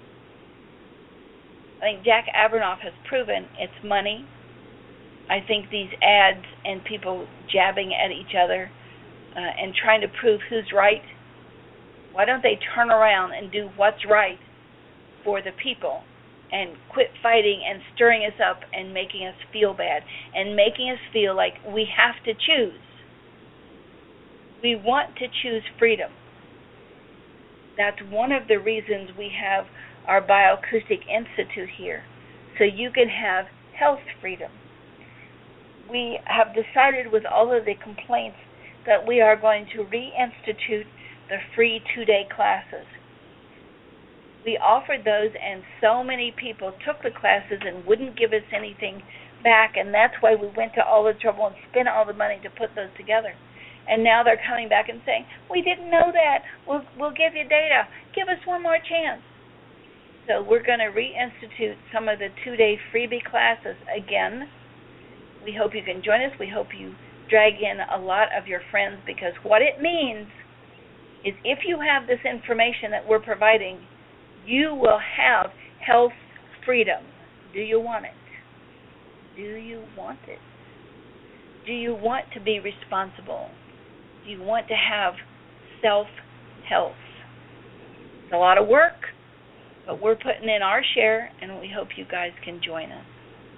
[SPEAKER 3] I think Jack Abramoff has proven it's money. I think these ads and people jabbing at each other and trying to prove who's right, why don't they turn around and do what's right for the people and quit fighting and stirring us up and making us feel bad and making us feel like we have to choose. We want to choose freedom. That's one of the reasons we have our Bioacoustic Institute here, so you can have health freedom. We have decided with all of the complaints that we are going to reinstitute the free 2-day classes. We offered those, and so many people took the classes and wouldn't give us anything back, and that's why we went to all the trouble and spent all the money to put those together. And now they're coming back and saying, we didn't know that. We'll give you data. Give us one more chance. So we're going to reinstitute some of the 2-day freebie classes again. We hope you can join us. We hope you drag in a lot of your friends, because what it means is if you have this information that we're providing, you will have health freedom. Do you want it? Do you want it? Do you want to be responsible? Do you want to have self-health? It's a lot of work, but we're putting in our share, and we hope you guys can join us.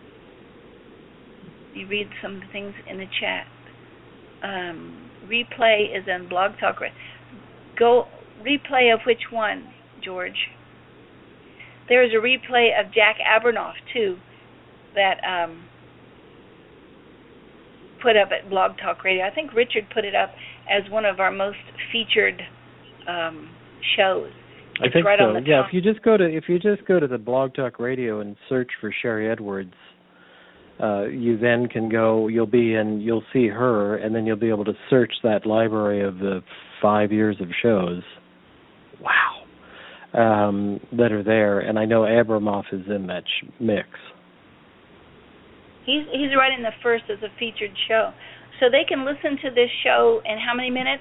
[SPEAKER 3] You read some things in the chat. Replay is in Blog Talk. Go replay of which one, George? There's a replay of Jack Abramoff too, that put up at Blog Talk Radio. I think Richard put it up as one of our most featured shows.
[SPEAKER 2] I think right so. Yeah, if you just go to the Blog Talk Radio and search for Sherry Edwards, you then can go. You'll see her, and then you'll be able to search that library of the 5 years of shows. Wow, that are there, and I know Abramoff is in that mix.
[SPEAKER 3] He's right in the first as a featured show, so they can listen to this show in how many minutes?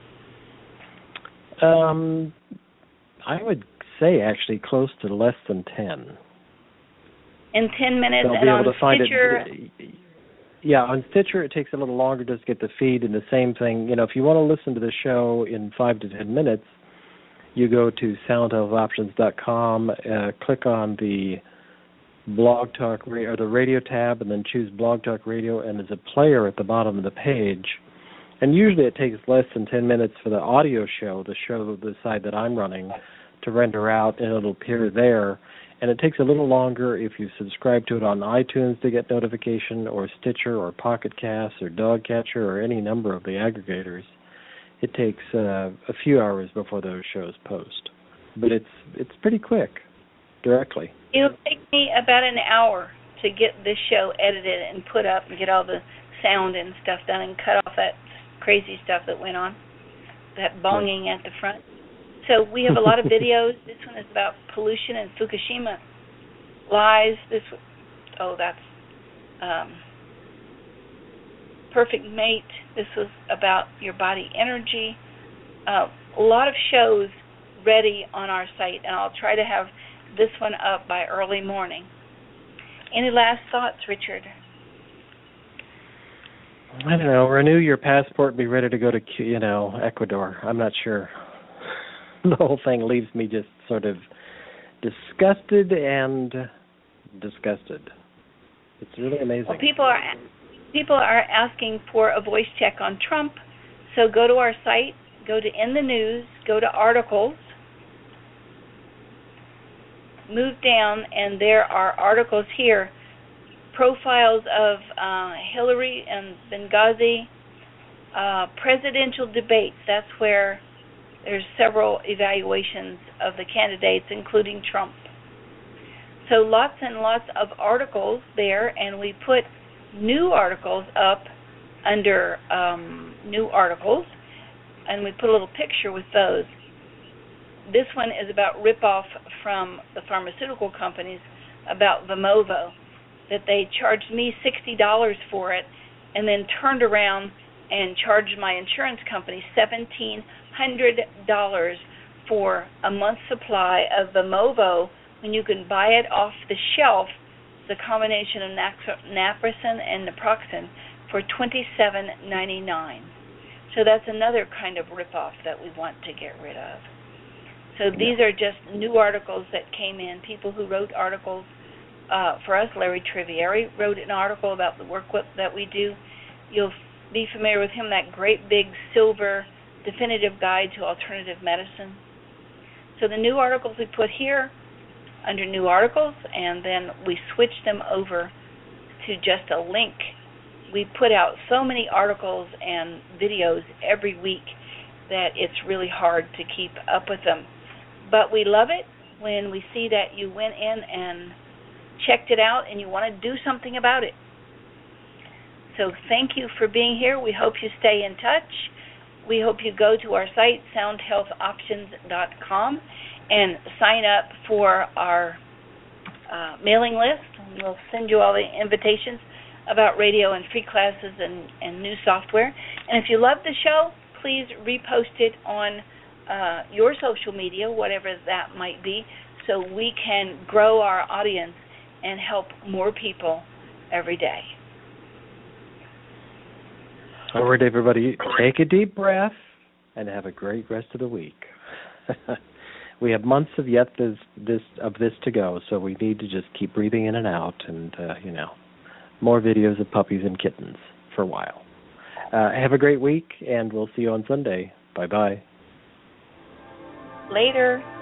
[SPEAKER 2] I would say actually close to less than 10.
[SPEAKER 3] In 10 minutes,
[SPEAKER 2] they'll
[SPEAKER 3] and
[SPEAKER 2] be
[SPEAKER 3] on
[SPEAKER 2] able to find
[SPEAKER 3] Stitcher.
[SPEAKER 2] Yeah, on Stitcher it takes a little longer to get the feed, and the same thing. If you want to listen to the show in 5 to 10 minutes, you go to soundhealthoptions.com, click on the Blog Talk or the radio tab, and then choose Blog Talk Radio, and there's a player at the bottom of the page. And usually it takes less than 10 minutes for the audio show, the side that I'm running, to render out, and it'll appear there. And it takes a little longer if you subscribe to it on iTunes to get notification, or Stitcher, or Pocket Cast, or Dogcatcher, or any number of the aggregators. It takes a few hours before those shows post. But it's pretty quick, directly.
[SPEAKER 3] It'll take me about an hour to get this show edited and put up and get all the sound and stuff done and cut off that crazy stuff that went on, that bonging at the front. So we have a lot of videos. This one is about pollution in Fukushima. Lies. That's Perfect Mate. This was about your body energy. A lot of shows ready on our site, and I'll try to have this one up by early morning. Any last thoughts, Richard?
[SPEAKER 2] I don't know. Renew your passport and be ready to go to, Ecuador. I'm not sure. The whole thing leaves me just sort of disgusted and disgusted. It's really amazing.
[SPEAKER 3] Well, people are asking for a voice check on Trump, So go to our site, go to In the News, go to Articles, move down, and there are articles here, profiles of Hillary and Benghazi, presidential debates. That's where there's several evaluations of the candidates, including Trump. So lots and lots of articles there, and we put new articles up under new articles, and we put a little picture with those. This one is about rip-off from the pharmaceutical companies about Vimovo, that they charged me $60 for it and then turned around and charged my insurance company $1,700 for a month's supply of Vimovo when you can buy it off the shelf, the combination of naproxen and naproxen, for $27.99. So that's another kind of rip-off that we want to get rid of. So these are just new articles that came in, people who wrote articles for us. Larry Trivieri wrote an article about the work that we do. You'll be familiar with him, that great big silver definitive guide to alternative medicine. So the new articles we put here under new articles, and then we switch them over to just a link. We put out so many articles and videos every week that it's really hard to keep up with them. But we love it when we see that you went in and checked it out and you want to do something about it. So thank you for being here. We hope you stay in touch. We hope you go to our site, soundhealthoptions.com, and sign up for our mailing list. We'll send you all the invitations about radio and free classes and new software. And if you love the show, please repost it on your social media, whatever that might be, so we can grow our audience and help more people every day.
[SPEAKER 2] All right, everybody, take a deep breath and have a great rest of the week. We have months of this to go, so we need to just keep breathing in and out, and more videos of puppies and kittens for a while. Have a great week, and we'll see you on Sunday. Bye-bye.
[SPEAKER 3] Later.